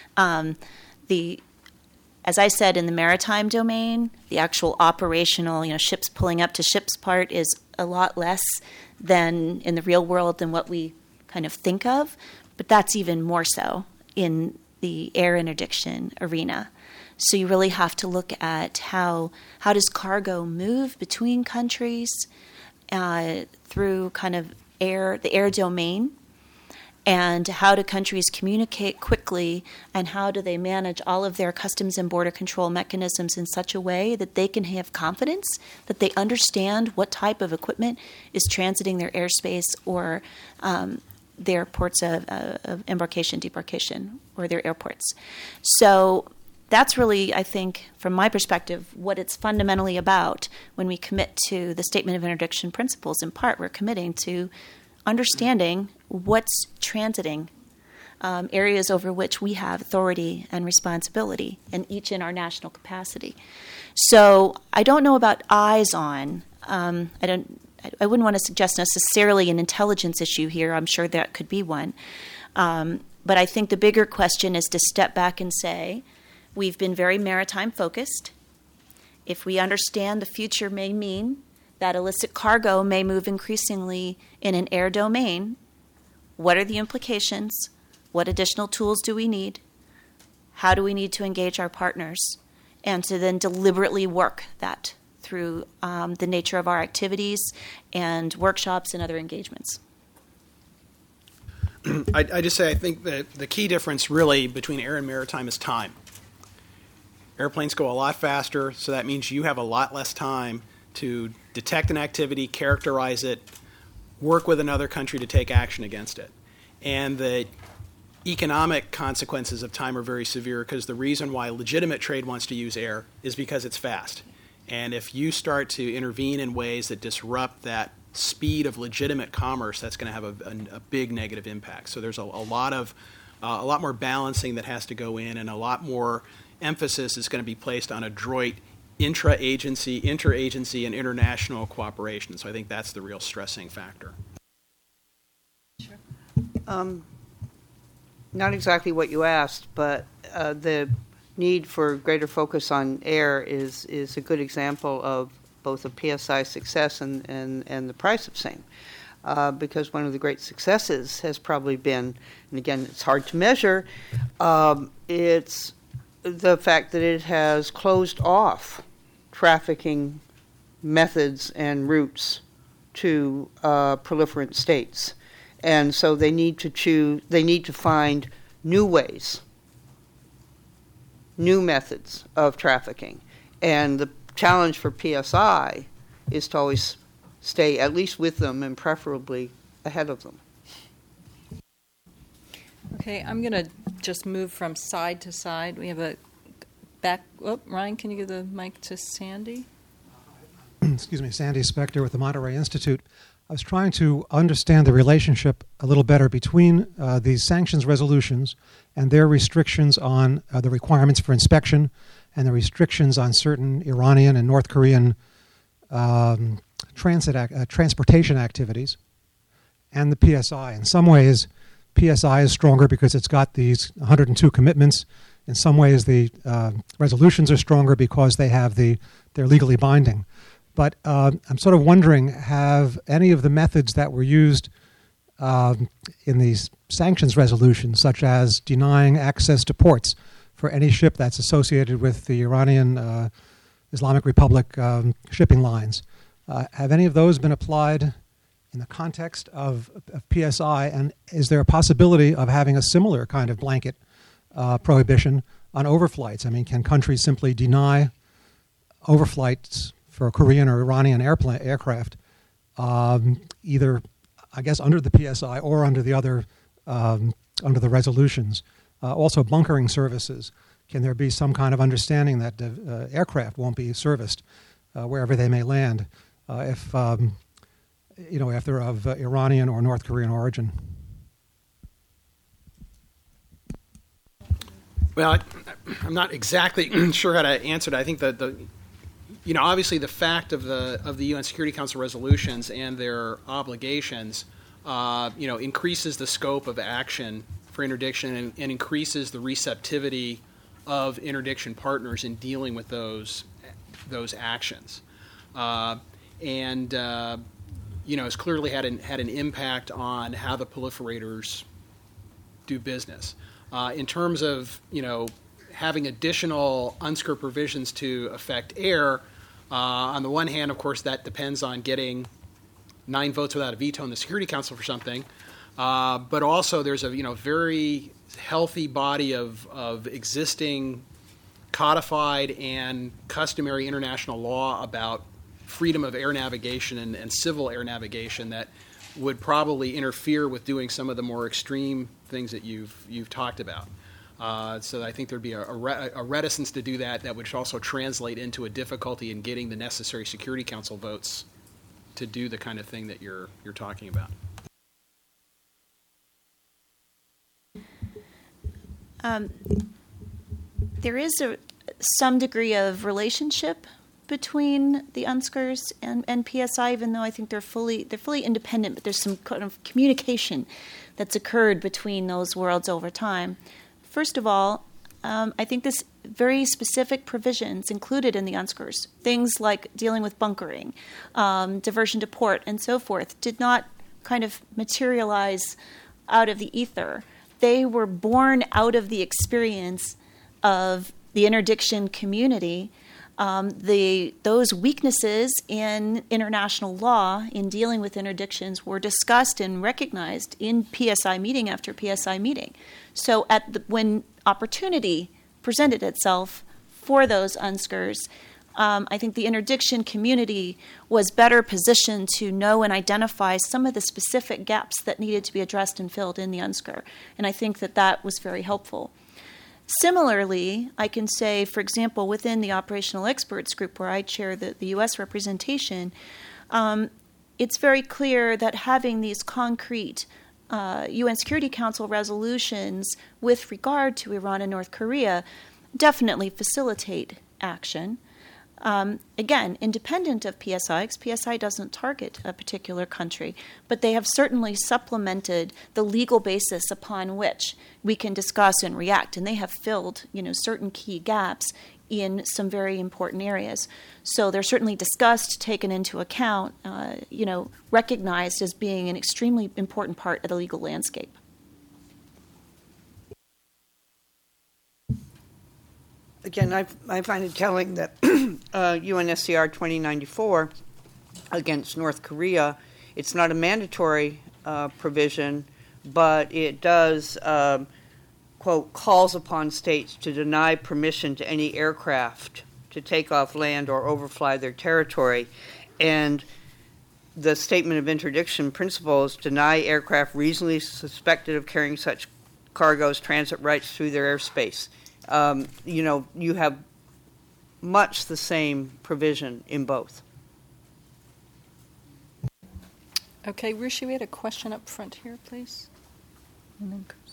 as I said, in the maritime domain, the actual operational, ships pulling up to ships part is a lot less than in the real world than what we kind of think of, but that's even more so in the air interdiction arena. So you really have to look at how does cargo move between countries through kind of the air domain, and how do countries communicate quickly, and how do they manage all of their customs and border control mechanisms in such a way that they can have confidence that they understand what type of equipment is transiting their airspace or their ports of embarkation, debarkation, or their airports. So that's really, I think, from my perspective, what it's fundamentally about when we commit to the Statement of Interdiction Principles. In part, we're committing to understanding what's transiting areas over which we have authority and responsibility, and each in our national capacity. So I don't know about eyes on. I wouldn't want to suggest necessarily an intelligence issue here. I'm sure that could be one. But I think the bigger question is to step back and say, we've been very maritime focused. If we understand the future may mean that illicit cargo may move increasingly in an air domain, what are the implications? What additional tools do we need? How do we need to engage our partners? And to then deliberately work that through the nature of our activities and workshops and other engagements. I just say I think that the key difference really between air and maritime is time. Airplanes go a lot faster, so that means you have a lot less time to detect an activity, characterize it, work with another country to take action against it. And the economic consequences of time are very severe, because the reason why legitimate trade wants to use air is because it's fast. And if you start to intervene in ways that disrupt that speed of legitimate commerce, that's going to have a big negative impact. So there's a lot more balancing that has to go in, and a lot more emphasis is going to be placed on adroit intra-agency, interagency, and international cooperation. So I think that's the real stressing factor. Sure. Not exactly what you asked, but the need for greater focus on air is a good example of both a PSI success and the price of same. Because one of the great successes has probably been, and again, it's hard to measure, it's the fact that it has closed off trafficking methods and routes to proliferant states. And so they need to find new ways, new methods of trafficking. And the challenge for PSI is to always stay at least with them and preferably ahead of them. Okay, I'm going to just move from side to side. We have a back. Oh, Ryan, can you give the mic to Sandy? Excuse me, Sandy Spector with the Monterey Institute. I was trying to understand the relationship a little better between these sanctions resolutions and their restrictions on the requirements for inspection and the restrictions on certain Iranian and North Korean transportation activities, and the PSI. In some ways, PSI is stronger because it's got these 102 commitments. In some ways, the resolutions are stronger because they're legally binding. But I'm sort of wondering, have any of the methods that were used in these sanctions resolutions, such as denying access to ports for any ship that's associated with the Iranian Islamic Republic shipping lines. Have any of those been applied in the context of PSI, and is there a possibility of having a similar kind of blanket prohibition on overflights? I mean, can countries simply deny overflights for a Korean or Iranian aircraft, either, I guess, under the PSI or under the other, under the resolutions? Also, bunkering services. Can there be some kind of understanding that aircraft won't be serviced wherever they may land if they're of Iranian or North Korean origin? Well, I'm not exactly sure how to answer that. I think that obviously the fact of the UN Security Council resolutions and their obligations, increases the scope of action for interdiction and increases the receptivity of interdiction partners in dealing with those actions, it's clearly had an impact on how the proliferators do business. In terms of having additional UNSCR provisions to affect air, on the one hand, of course, that depends on getting 9 votes without a veto in the Security Council for something, but also there's a very healthy body of existing codified and customary international law about freedom of air navigation and civil air navigation that would probably interfere with doing some of the more extreme things that you've talked about. So I think there'd be a reticence to do that would also translate into a difficulty in getting the necessary Security Council votes to do the kind of thing that you're talking about. There is some degree of relationship between the UNSCRs and PSI, even though I think they're fully independent, but there's some kind of communication that's occurred between those worlds over time. First of all, I think this very specific provisions included in the UNSCRs, things like dealing with bunkering, diversion to port, and so forth, did not kind of materialize out of the ether. They were born out of the experience of the interdiction community. Those weaknesses in international law in dealing with interdictions were discussed and recognized in PSI meeting after PSI meeting. So when opportunity presented itself for those UNSCRs, I think the interdiction community was better positioned to know and identify some of the specific gaps that needed to be addressed and filled in the UNSCR. And I think that was very helpful. Similarly, I can say, for example, within the operational experts group where I chair the U.S. representation, it's very clear that having these concrete UN Security Council resolutions with regard to Iran and North Korea definitely facilitate action. Again, independent of PSI, because PSI doesn't target a particular country, but they have certainly supplemented the legal basis upon which we can discuss and react, and they have filled, certain key gaps in some very important areas. So they're certainly discussed, taken into account, recognized as being an extremely important part of the legal landscape. Again, I find it telling that UNSCR 2094 against North Korea, it's not a mandatory provision, but it does, quote, calls upon states to deny permission to any aircraft to take off land or overfly their territory. And the statement of interdiction principles deny aircraft reasonably suspected of carrying such cargoes transit rights through their airspace. You have much the same provision in both. Okay, Rishi, we had a question up front here, please. And then Chris.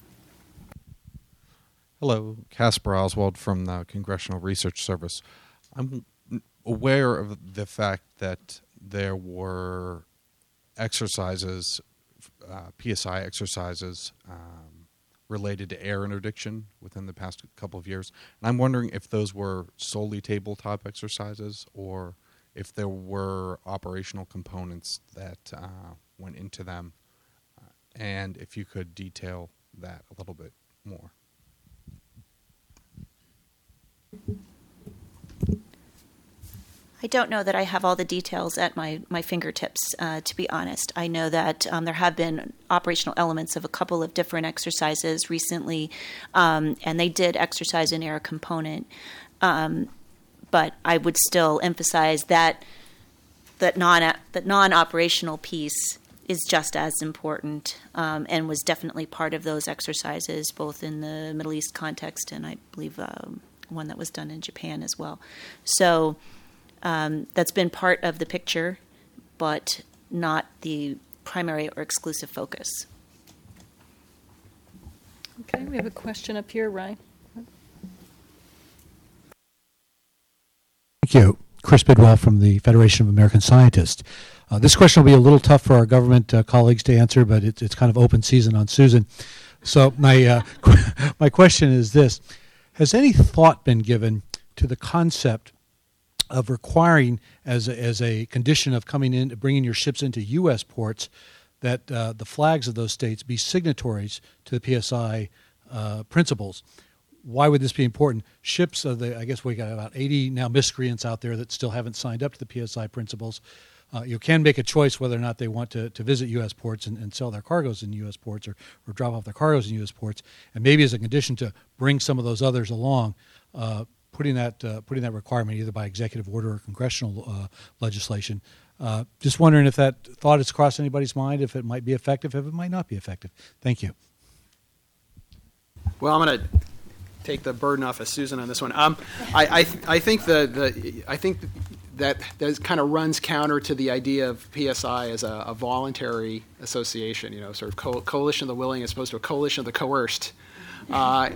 Hello, Casper Oswald from the Congressional Research Service. I'm aware of the fact that there were exercises, PSI exercises, related to air interdiction within the past couple of years. And I'm wondering if those were solely tabletop exercises or if there were operational components that went into them, and if you could detail that a little bit more. I don't know that I have all the details at my fingertips, to be honest. I know that there have been operational elements of a couple of different exercises recently, and they did exercise an air component. But I would still emphasize that non-operational piece is just as important, and was definitely part of those exercises, both in the Middle East context and I believe one that was done in Japan as well. So that's been part of the picture, but not the primary or exclusive focus. Okay, we have a question up here, Ryan. Thank you. Chris Bidwell from the Federation of American Scientists. This question will be a little tough for our government colleagues to answer, but it's kind of open season on Susan. So my my question is this. Has any thought been given to the concept of requiring, as a condition of coming in, bringing your ships into U.S. ports, that the flags of those states be signatories to the PSI principles? Why would this be important? Ships, I guess we got about 80 now miscreants out there that still haven't signed up to the PSI principles. You can make a choice whether or not they want to visit U.S. ports and sell their cargoes in U.S. ports or drop off their cargoes in U.S. ports. And maybe as a condition to bring some of those others along, putting that requirement either by executive order or congressional legislation. Just wondering if that thought has crossed anybody's mind, if it might be effective, if it might not be effective. Thank you. Well, I'm going to take the burden off of Susan on this one. I think that kind of runs counter to the idea of PSI as a voluntary association, sort of coalition of the willing as opposed to a coalition of the coerced. I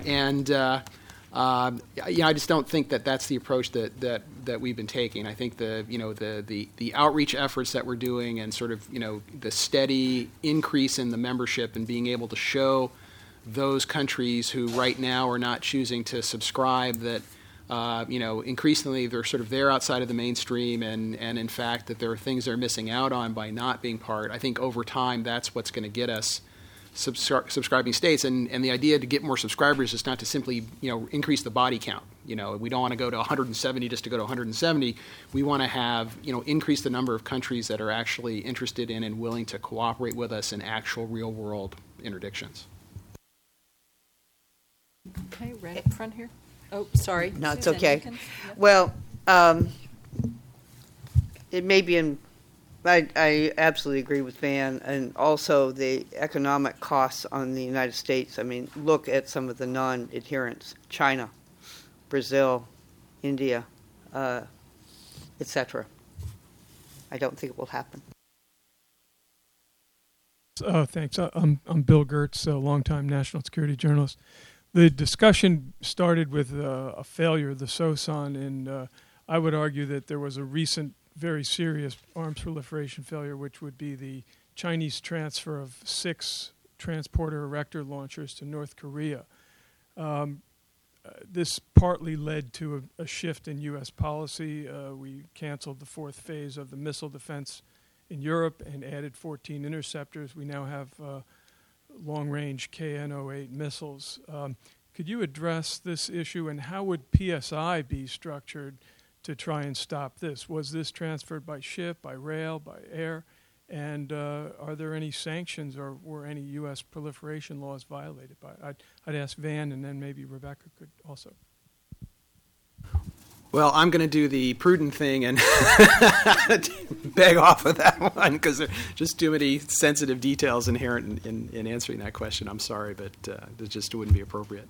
just don't think that that's the approach that we've been taking. I think the outreach efforts that we're doing and sort of the steady increase in the membership and being able to show those countries who right now are not choosing to subscribe that increasingly they're outside of the mainstream and in fact that there are things they're missing out on by not being part. I think over time that's what's going to get us subscribing states, and the idea to get more subscribers is not to simply increase the body count. We don't want to go to 170 just to go to 170. We want to have increase the number of countries that are actually interested in and willing to cooperate with us in actual real world interdictions. Okay, right up front here. Oh, sorry. No, it's Susan, okay. you can- yep. Well, it may be in. I absolutely agree with Van, and also the economic costs on the United States. I mean, look at some of the non-adherents: China, Brazil, India, etc. I don't think it will happen. Thanks. I'm Bill Gertz, a longtime national security journalist. The discussion started with a failure of the SOSAN, and I would argue that there was a recent very serious arms proliferation failure, which would be the Chinese transfer of 6 transporter erector launchers to North Korea. This partly led to a shift in U.S. policy. We canceled the 4th phase of the missile defense in Europe and added 14 interceptors. We now have long-range KN-08 missiles. Could you address this issue, and how would PSI be structured to try and stop this? Was this transferred by ship, by rail, by air? And are there any sanctions or were any U.S. proliferation laws violated by it? I'd ask Van, and then maybe Rebecca could also. Well, I'm going to do the prudent thing and beg off of that one because there are just too many sensitive details inherent in answering that question. I'm sorry, but it just wouldn't be appropriate.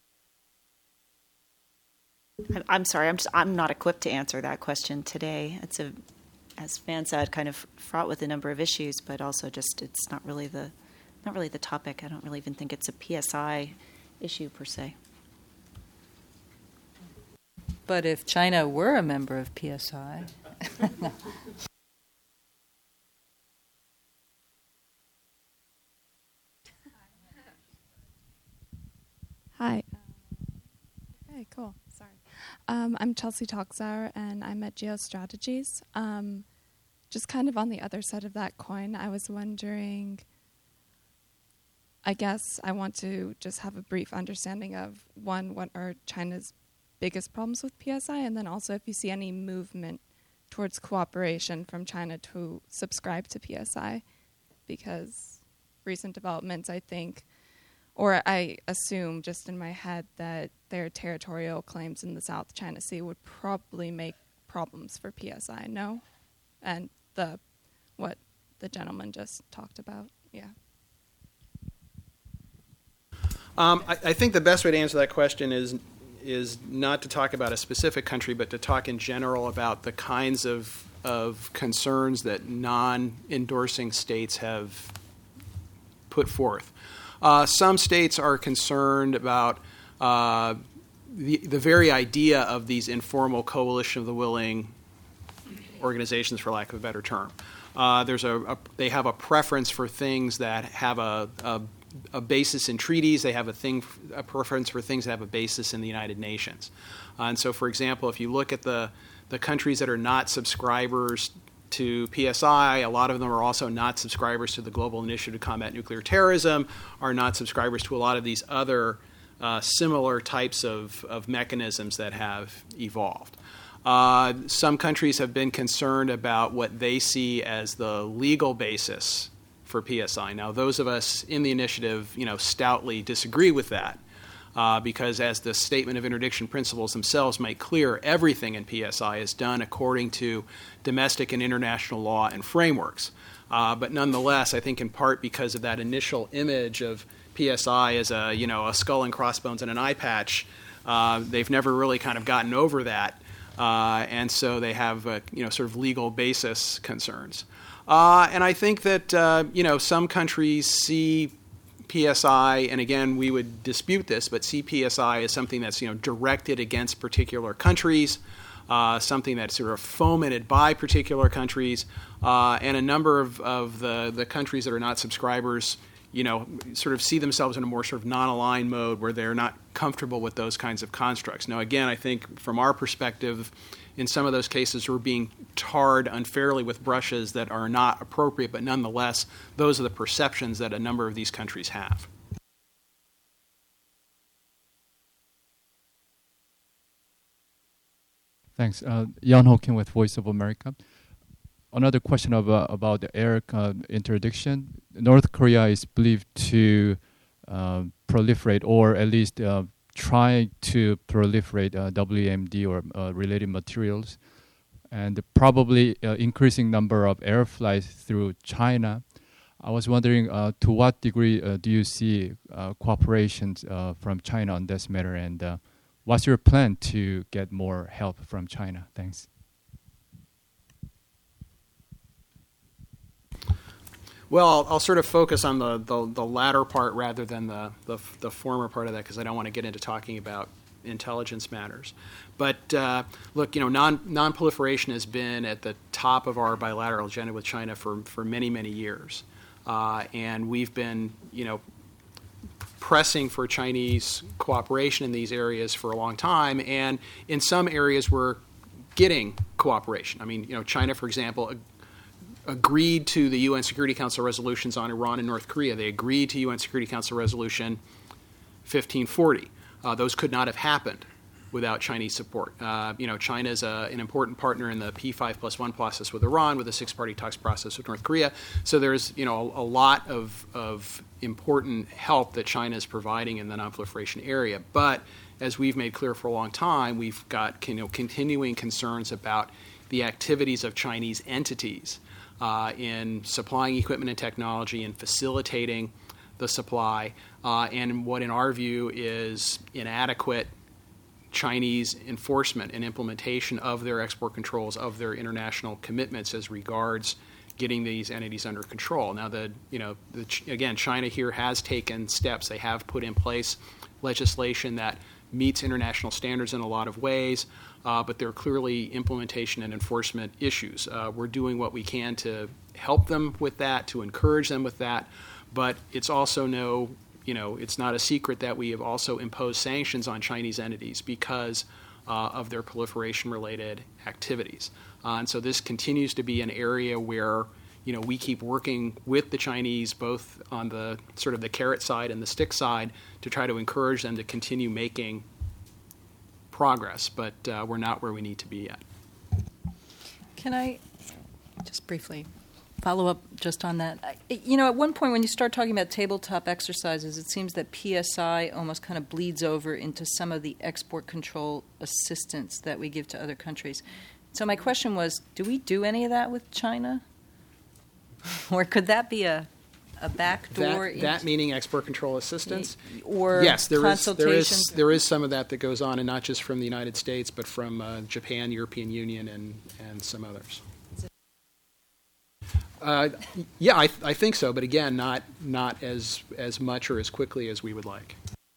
I'm sorry. I'm not equipped to answer that question today. It's as Van said, kind of fraught with a number of issues, but also just it's not really the topic. I don't really even think it's a PSI issue per se. But if China were a member of PSI, Hi. Okay, cool. Sorry. I'm Chelsea Talksauer, and I'm at Geostrategies. Just kind of on the other side of that coin, I was wondering, I guess I want to just have a brief understanding of, one, what are China's biggest problems with PSI, and then also if you see any movement towards cooperation from China to subscribe to PSI, because recent developments, I think, or I assume just in my head, that their territorial claims in the South China Sea would probably make problems for PSI, no? And what the gentleman just talked about, yeah. I think the best way to answer that question is not to talk about a specific country, but to talk in general about the kinds of concerns that non-endorsing states have put forth. Some states are concerned about the very idea of these informal coalition of the willing organizations, for lack of a better term. They have a preference for things that have a basis in treaties. They have a preference for things that have a basis in the United Nations. And so, for example, if you look at the countries that are not subscribers to PSI, a lot of them are also not subscribers to the Global Initiative to Combat Nuclear Terrorism, are not subscribers to a lot of these other similar types of mechanisms that have evolved. Some countries have been concerned about what they see as the legal basis for PSI. Now, those of us in the initiative, stoutly disagree with that, because as the Statement of Interdiction Principles themselves make clear, everything in PSI is done according to domestic and international law and frameworks. But nonetheless, I think in part because of that initial image of PSI as a skull and crossbones and an eye patch, they've never really kind of gotten over that, and so they have sort of legal basis concerns. And I think that some countries see PSI, and again, we would dispute this, but see PSI as something that's directed against particular countries, something that's sort of fomented by particular countries, and a number of the countries that are not subscribers, sort of see themselves in a more sort of non-aligned mode where they're not comfortable with those kinds of constructs. Now, again, I think from our perspective, in some of those cases, we're being tarred unfairly with brushes that are not appropriate, but nonetheless, those are the perceptions that a number of these countries have. Thanks. Jan Hawking with Voice of America. Another question about the air interdiction. North Korea is believed to proliferate, or at least try to proliferate WMD or related materials, and probably increasing number of air flights through China. I was wondering to what degree do you see cooperation from China on this matter, and what's your plan to get more help from China? Thanks. Well, I'll sort of focus on the latter part rather than the former part of that, because I don't want to get into talking about intelligence matters. But look, non-proliferation has been at the top of our bilateral agenda with China for many, many years, and we've been pressing for Chinese cooperation in these areas for a long time. And in some areas, we're getting cooperation. I mean, China, for example, agreed to the UN Security Council resolutions on Iran and North Korea. They agreed to UN Security Council Resolution 1540. Those could not have happened without Chinese support. China is an important partner in the P5+1 process with Iran, with the six-party talks process with North Korea. So there's a lot of important help that China is providing in the nonproliferation area. But as we've made clear for a long time, we've got continuing concerns about the activities of Chinese entities in supplying equipment and technology and facilitating the supply, and what in our view is inadequate Chinese enforcement and implementation of their export controls, of their international commitments as regards getting these entities under control. Now, again, China here has taken steps. They have put in place legislation that meets international standards in a lot of ways, but there are clearly implementation and enforcement issues. We're doing what we can to help them with that, to encourage them with that, but it's also it's not a secret that we have also imposed sanctions on Chinese entities because of their proliferation-related activities. And so this continues to be an area where we keep working with the Chinese, both on the sort of the carrot side and the stick side, to try to encourage them to continue making progress. But we're not where we need to be yet. Can I just briefly follow up just on that? At one point when you start talking about tabletop exercises, it seems that PSI almost kind of bleeds over into some of the export control assistance that we give to other countries. So my question was, do we do any of that with China? Or could that be a backdoor? That meaning export control assistance? Or yes, consultation? There is some of that goes on, and not just from the United States, but from Japan, European Union, and some others. Yeah, I think so, but again, not as much or as quickly as we would like.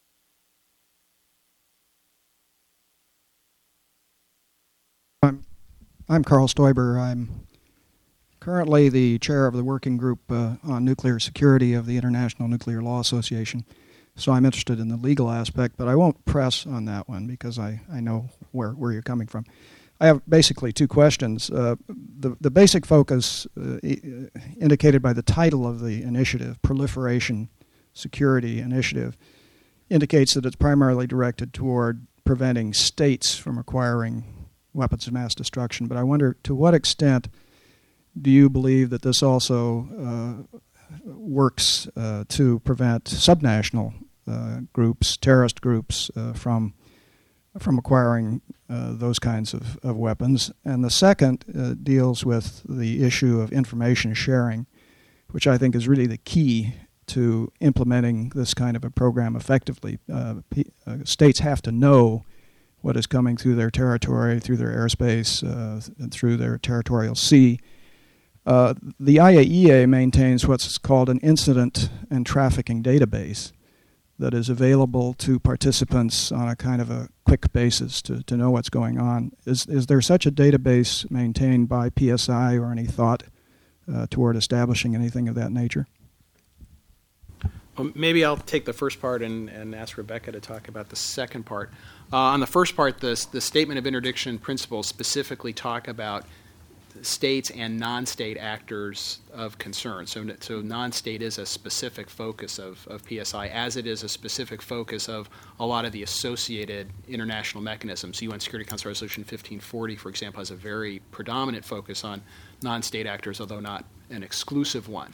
I'm Carl Stoiber. I'm currently the chair of the working group on nuclear security of the International Nuclear Law Association. So I'm interested in the legal aspect, but I won't press on that one because I know where you're coming from. I have basically two questions. The basic focus indicated by the title of the initiative, Proliferation Security Initiative, indicates that it's primarily directed toward preventing states from acquiring weapons of mass destruction. But I wonder, to what extent do you believe that this also works to prevent subnational groups, terrorist groups, from acquiring those kinds of weapons? And the second deals with the issue of information sharing, which I think is really the key to implementing this kind of a program effectively. States have to know what is coming through their territory, through their airspace, and through their territorial sea. The IAEA maintains what's called an incident and trafficking database that is available to participants on a kind of a quick basis to know what's going on. Is there such a database maintained by PSI, or any thought toward establishing anything of that nature? Well, maybe I'll take the first part and ask Rebecca to talk about the second part. On the first part, the Statement of Interdiction principles specifically talk about states and non-state actors of concern. So non-state is a specific focus of PSI, as it is a specific focus of a lot of the associated international mechanisms. UN Security Council Resolution 1540, for example, has a very predominant focus on non-state actors, although not an exclusive one.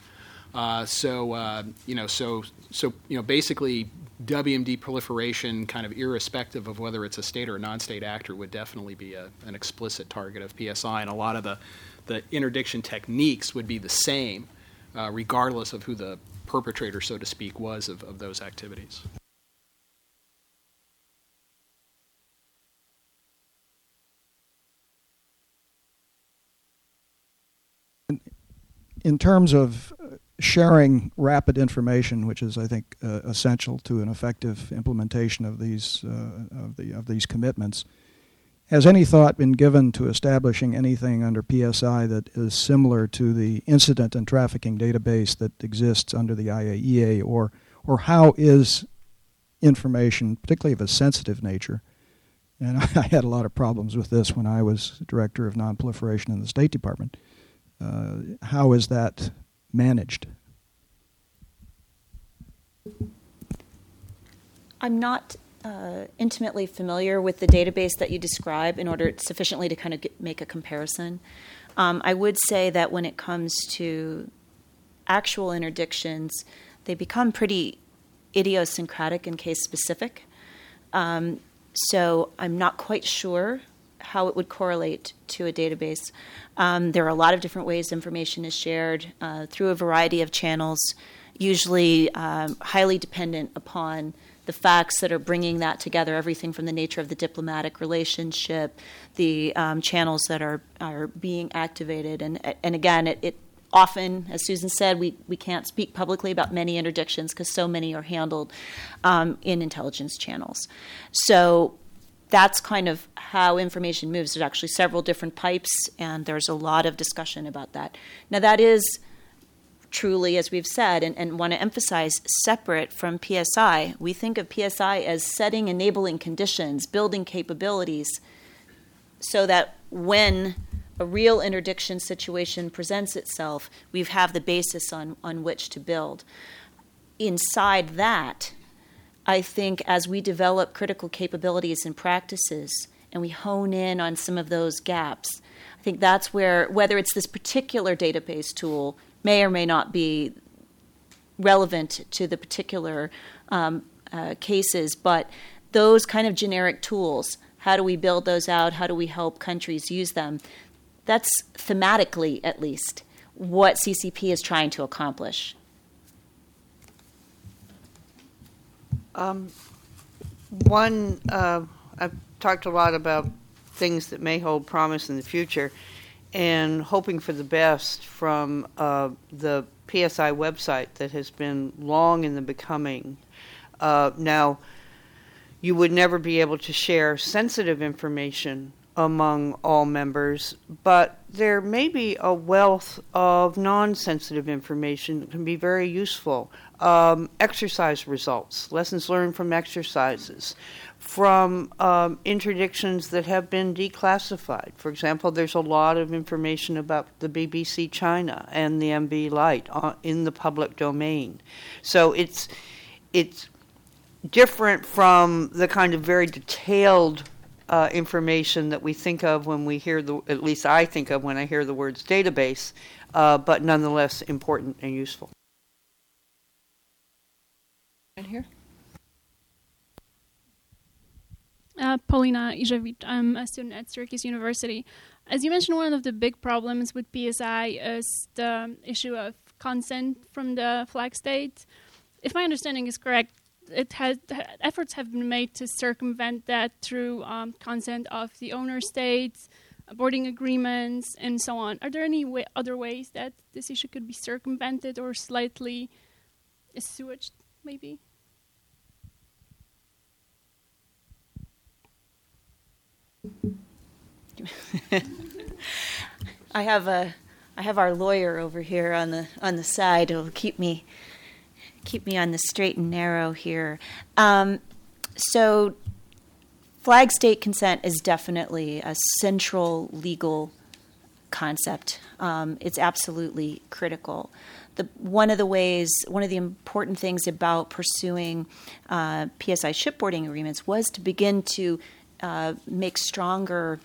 Basically, WMD proliferation, kind of irrespective of whether it's a state or a non-state actor, would definitely be an explicit target of PSI, and a lot of the interdiction techniques would be the same, regardless of who the perpetrator, so to speak, was of those activities. In terms of sharing rapid information, which is, I think, essential to an effective implementation of these commitments, has any thought been given to establishing anything under PSI that is similar to the incident and trafficking database that exists under the IAEA, or how is information, particularly of a sensitive nature? And I had a lot of problems with this when I was director of nonproliferation in the State Department. How is that managed? I'm not intimately familiar with the database that you describe in order sufficiently to kind of make a comparison. I would say that when it comes to actual interdictions, they become pretty idiosyncratic and case specific. So I'm not quite sure how it would correlate to a database. There are a lot of different ways information is shared through a variety of channels, usually highly dependent upon the facts that are bringing that together, everything from the nature of the diplomatic relationship, the channels that are being activated. And again, it often, as Susan said, we can't speak publicly about many interdictions because so many are handled in intelligence channels. So that's kind of how information moves. There's actually several different pipes, and there's a lot of discussion about that. Now, that is truly, as we've said, and want to emphasize, separate from PSI. We think of PSI as setting enabling conditions, building capabilities, so that when a real interdiction situation presents itself, we have the basis on which to build. Inside that, I think as we develop critical capabilities and practices and we hone in on some of those gaps, I think that's where, whether it's this particular database tool may or may not be relevant to the particular cases, but those kind of generic tools, how do we build those out? How do we help countries use them? That's thematically, at least, what CCP is trying to accomplish. I've talked a lot about things that may hold promise in the future, and hoping for the best from the PSI website that has been long in the becoming. Now, you would never be able to share sensitive information among all members, but there may be a wealth of non-sensitive information that can be very useful. Exercise results, lessons learned from exercises, from interdictions that have been declassified. For example, there's a lot of information about the BBC China and the MV Light in the public domain. So it's different from the kind of very detailed information that we think of when we hear at least I think of when I hear the words database, but nonetheless important and useful. Right here. Paulina Ijevic, I'm a student at Syracuse University. As you mentioned, one of the big problems with PSI is the issue of consent from the flag state. If my understanding is correct, efforts have been made to circumvent that through consent of the owner states, boarding agreements, and so on. Are there any other ways that this issue could be circumvented or slightly assuaged, maybe? I have our lawyer over here on the side who'll keep me on the straight and narrow here. So flag state consent is definitely a central legal concept. It's absolutely critical. One of the important things about pursuing PSI shipboarding agreements was to begin to make stronger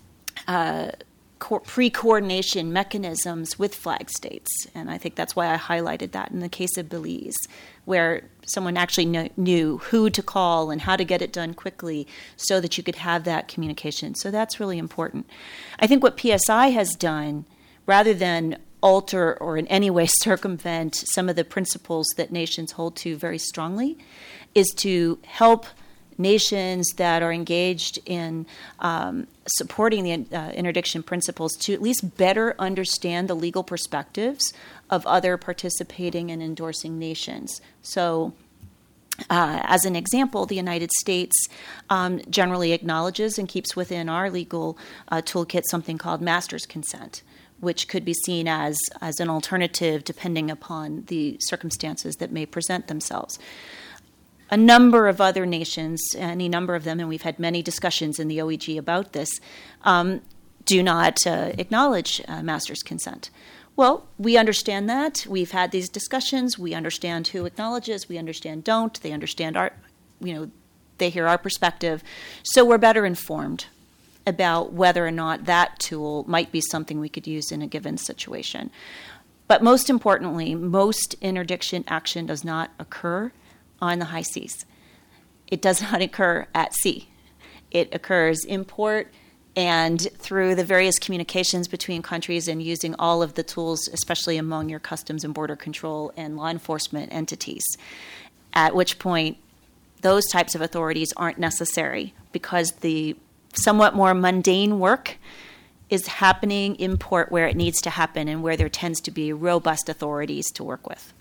pre-coordination mechanisms with flag states. And I think that's why I highlighted that in the case of Belize, where someone actually knew who to call and how to get it done quickly so that you could have that communication. So that's really important. I think what PSI has done, rather than alter or in any way circumvent some of the principles that nations hold to very strongly, is to help nations that are engaged in supporting the interdiction principles to at least better understand the legal perspectives of other participating and endorsing nations. So, as an example, the United States generally acknowledges and keeps within our legal toolkit something called master's consent, which could be seen as an alternative depending upon the circumstances that may present themselves. A number of other nations, any number of them, and we've had many discussions in the OEG about this, do not acknowledge master's consent. Well, we understand that. We've had these discussions. We understand who acknowledges. We understand don't. They understand they hear our perspective. So we're better informed about whether or not that tool might be something we could use in a given situation. But most importantly, most interdiction action does not occur on the high seas. It does not occur at sea. It occurs in port and through the various communications between countries and using all of the tools, especially among your customs and border control and law enforcement entities, at which point those types of authorities aren't necessary because the somewhat more mundane work is happening in port where it needs to happen and where there tends to be robust authorities to work with.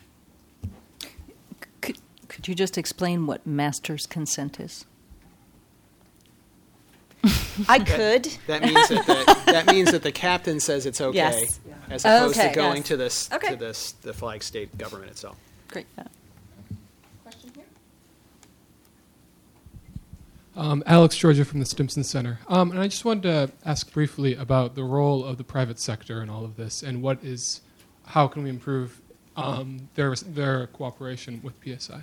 Could you just explain what master's consent is? I could. That means that the captain says it's okay, yes. As opposed okay. to going yes. to this okay. to this the flag state government itself. Great. Question here? Alex Georgia from the Stimson Center. And I just wanted to ask briefly about the role of the private sector in all of this, and how can we improve their cooperation with PSI?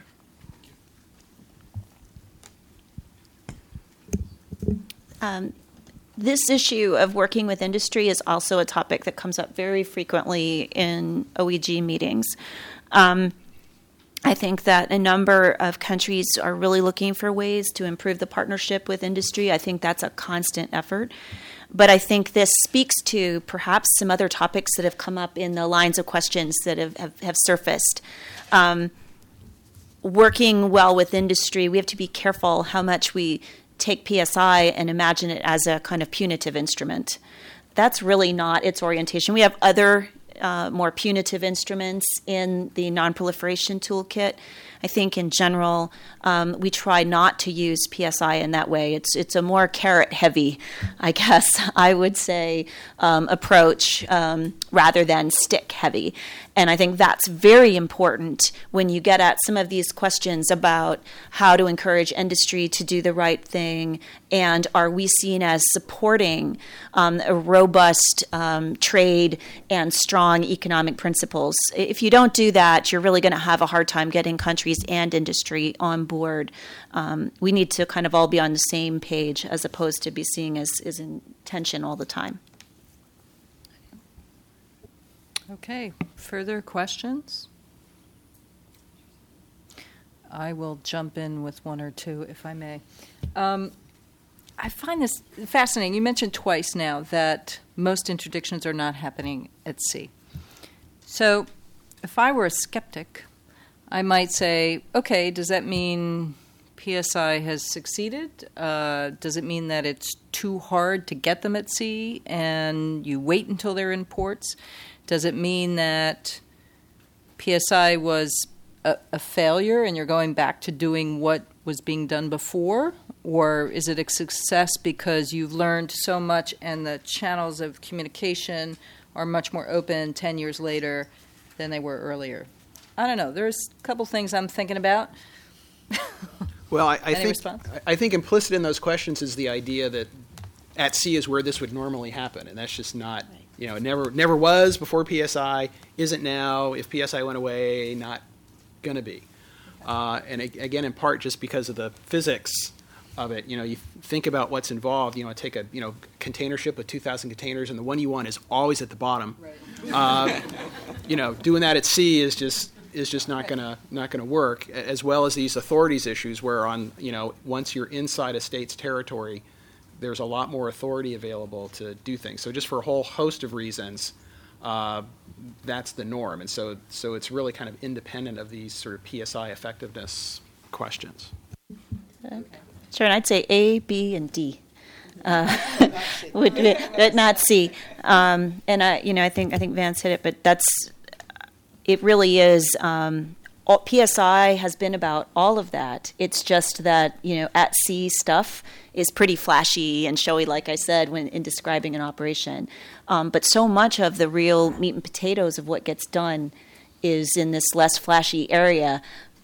This issue of working with industry is also a topic that comes up very frequently in OEG meetings. I think that a number of countries are really looking for ways to improve the partnership with industry. I think that's a constant effort. But I think this speaks to perhaps some other topics that have come up in the lines of questions that have surfaced. Working well with industry, we have to be careful how much we take PSI and imagine it as a kind of punitive instrument. That's really not its orientation. We have other more punitive instruments in the non-proliferation toolkit. I think in general, we try not to use PSI in that way. It's a more carrot-heavy, I guess I would say, approach rather than stick-heavy. And I think that's very important when you get at some of these questions about how to encourage industry to do the right thing, and are we seen as supporting a robust trade and strong economic principles. If you don't do that, you're really going to have a hard time getting countries and industry on board. We need to kind of all be on the same page as opposed to be seen as in tension all the time. Okay, further questions? I will jump in with one or two, if I may. I find this fascinating. You mentioned twice now that most interdictions are not happening at sea. So if I were a skeptic, I might say, okay, does that mean PSI has succeeded? Does it mean that it's too hard to get them at sea and you wait until they're in ports? Does it mean that PSI was a failure and you're going back to doing what was being done before? Or is it a success because you've learned so much and the channels of communication are much more open 10 years later than they were earlier? I don't know. There's a couple things I'm thinking about. Well, I think implicit in those questions is the idea that at sea is where this would normally happen, and that's just not, it never was before PSI, isn't now. If PSI went away, not going to be. And again, in part just because of the physics of it, you think about what's involved. Take a container ship with 2,000 containers, and the one you want is always at the bottom. Right. Doing that at sea is just not gonna work. As well as these authorities issues, where once you're inside a state's territory, there's a lot more authority available to do things. So just for a whole host of reasons, that's the norm, and so it's really kind of independent of these sort of PSI effectiveness questions. Sure, and I'd say A, B, and D, but not C. And I think Vance hit it, but it really is. PSI has been about all of that. It's just that at sea stuff is pretty flashy and showy, like I said, when in describing an operation. But so much of the real meat and potatoes of what gets done is in this less flashy area.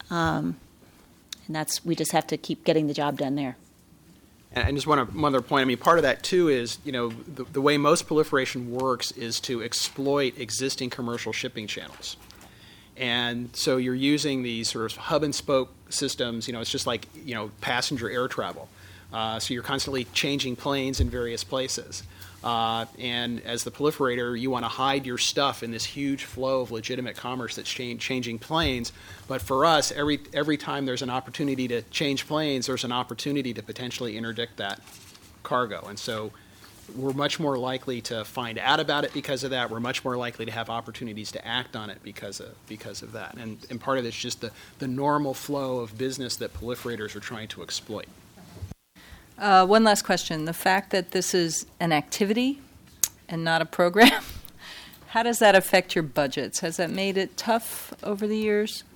And we just have to keep getting the job done there. And just one other point. Part of that too is the way most proliferation works is to exploit existing commercial shipping channels. And so you're using these sort of hub and spoke systems. It's just like passenger air travel. So you're constantly changing planes in various places. And as the proliferator, you want to hide your stuff in this huge flow of legitimate commerce that's changing planes. But for us, every time there's an opportunity to change planes, there's an opportunity to potentially interdict that cargo. And so we're much more likely to find out about it because of that. We're much more likely to have opportunities to act on it because of that. And part of it's just the normal flow of business that proliferators are trying to exploit. One last question. The fact that this is an activity and not a program, how does that affect your budgets? Has that made it tough over the years?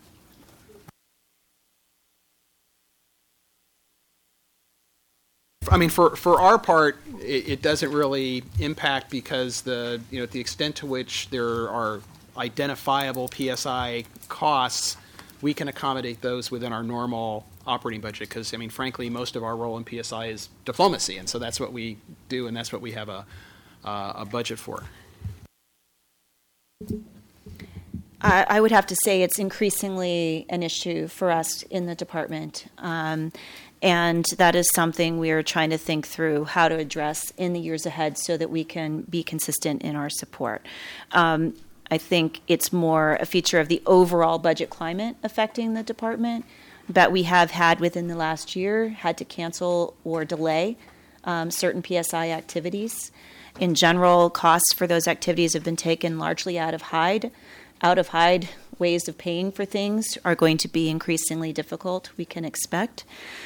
For our part, it doesn't really impact because to the extent to which there are identifiable PSI costs, we can accommodate those within our normal operating budget. Because frankly, most of our role in PSI is diplomacy, and so that's what we do, and that's what we have a budget for. I would have to say it's increasingly an issue for us in the department. And that is something we are trying to think through how to address in the years ahead so that we can be consistent in our support. I think it's more a feature of the overall budget climate affecting the department that we have had within the last year, had to cancel or delay certain PSI activities. In general, costs for those activities have been taken largely out of HIDE. Out of HIDE ways of paying for things are going to be increasingly difficult, we can expect.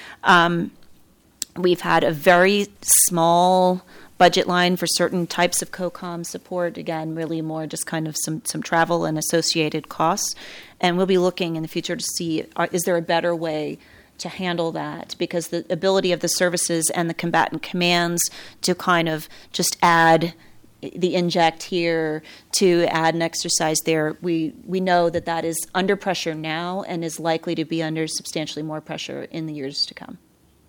We've had a very small budget line for certain types of COCOM support, again, really more just kind of some travel and associated costs. And we'll be looking in the future to see, is there a better way to handle that? Because the ability of the services and the combatant commands to kind of just add the inject here, to add an exercise there, we know that that is under pressure now and is likely to be under substantially more pressure in the years to come.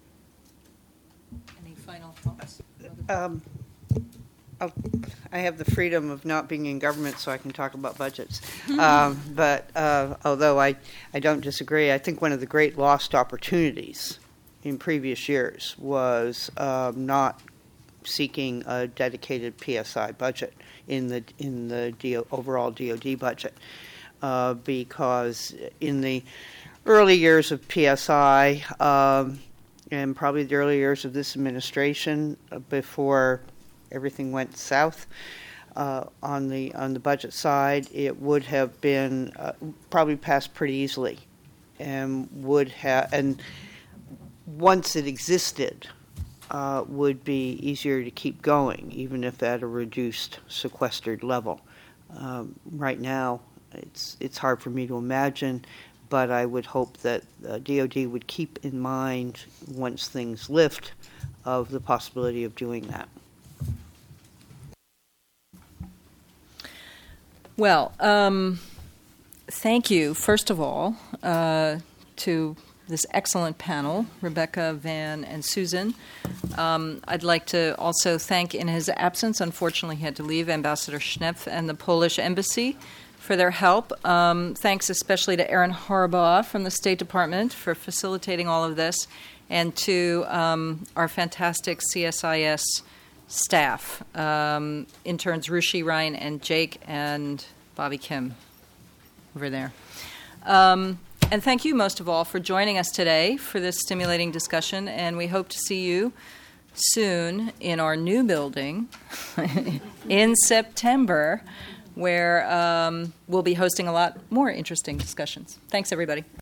Any final thoughts? I have the freedom of not being in government, so I can talk about budgets. But although I don't disagree, I think one of the great lost opportunities in previous years was not seeking a dedicated PSI budget in the overall DoD budget, because in the early years of PSI and probably the early years of this administration, before everything went south on the budget side, it would have been probably passed pretty easily, and once it existed, would be easier to keep going, even if at a reduced, sequestered level. Right now, it's hard for me to imagine, but I would hope that DoD would keep in mind, once things lift, of the possibility of doing that. Well, thank you, first of all, to this excellent panel, Rebecca, Van, and Susan. I'd like to also thank, in his absence, unfortunately he had to leave, Ambassador Schnepf and the Polish Embassy for their help. Thanks especially to Aaron Harbaugh from the State Department for facilitating all of this, and to our fantastic CSIS staff, interns Rushi, Ryan, and Jake, and Bobby Kim over there. And thank you, most of all, for joining us today for this stimulating discussion, and we hope to see you soon in our new building in September, where we'll be hosting a lot more interesting discussions. Thanks, everybody.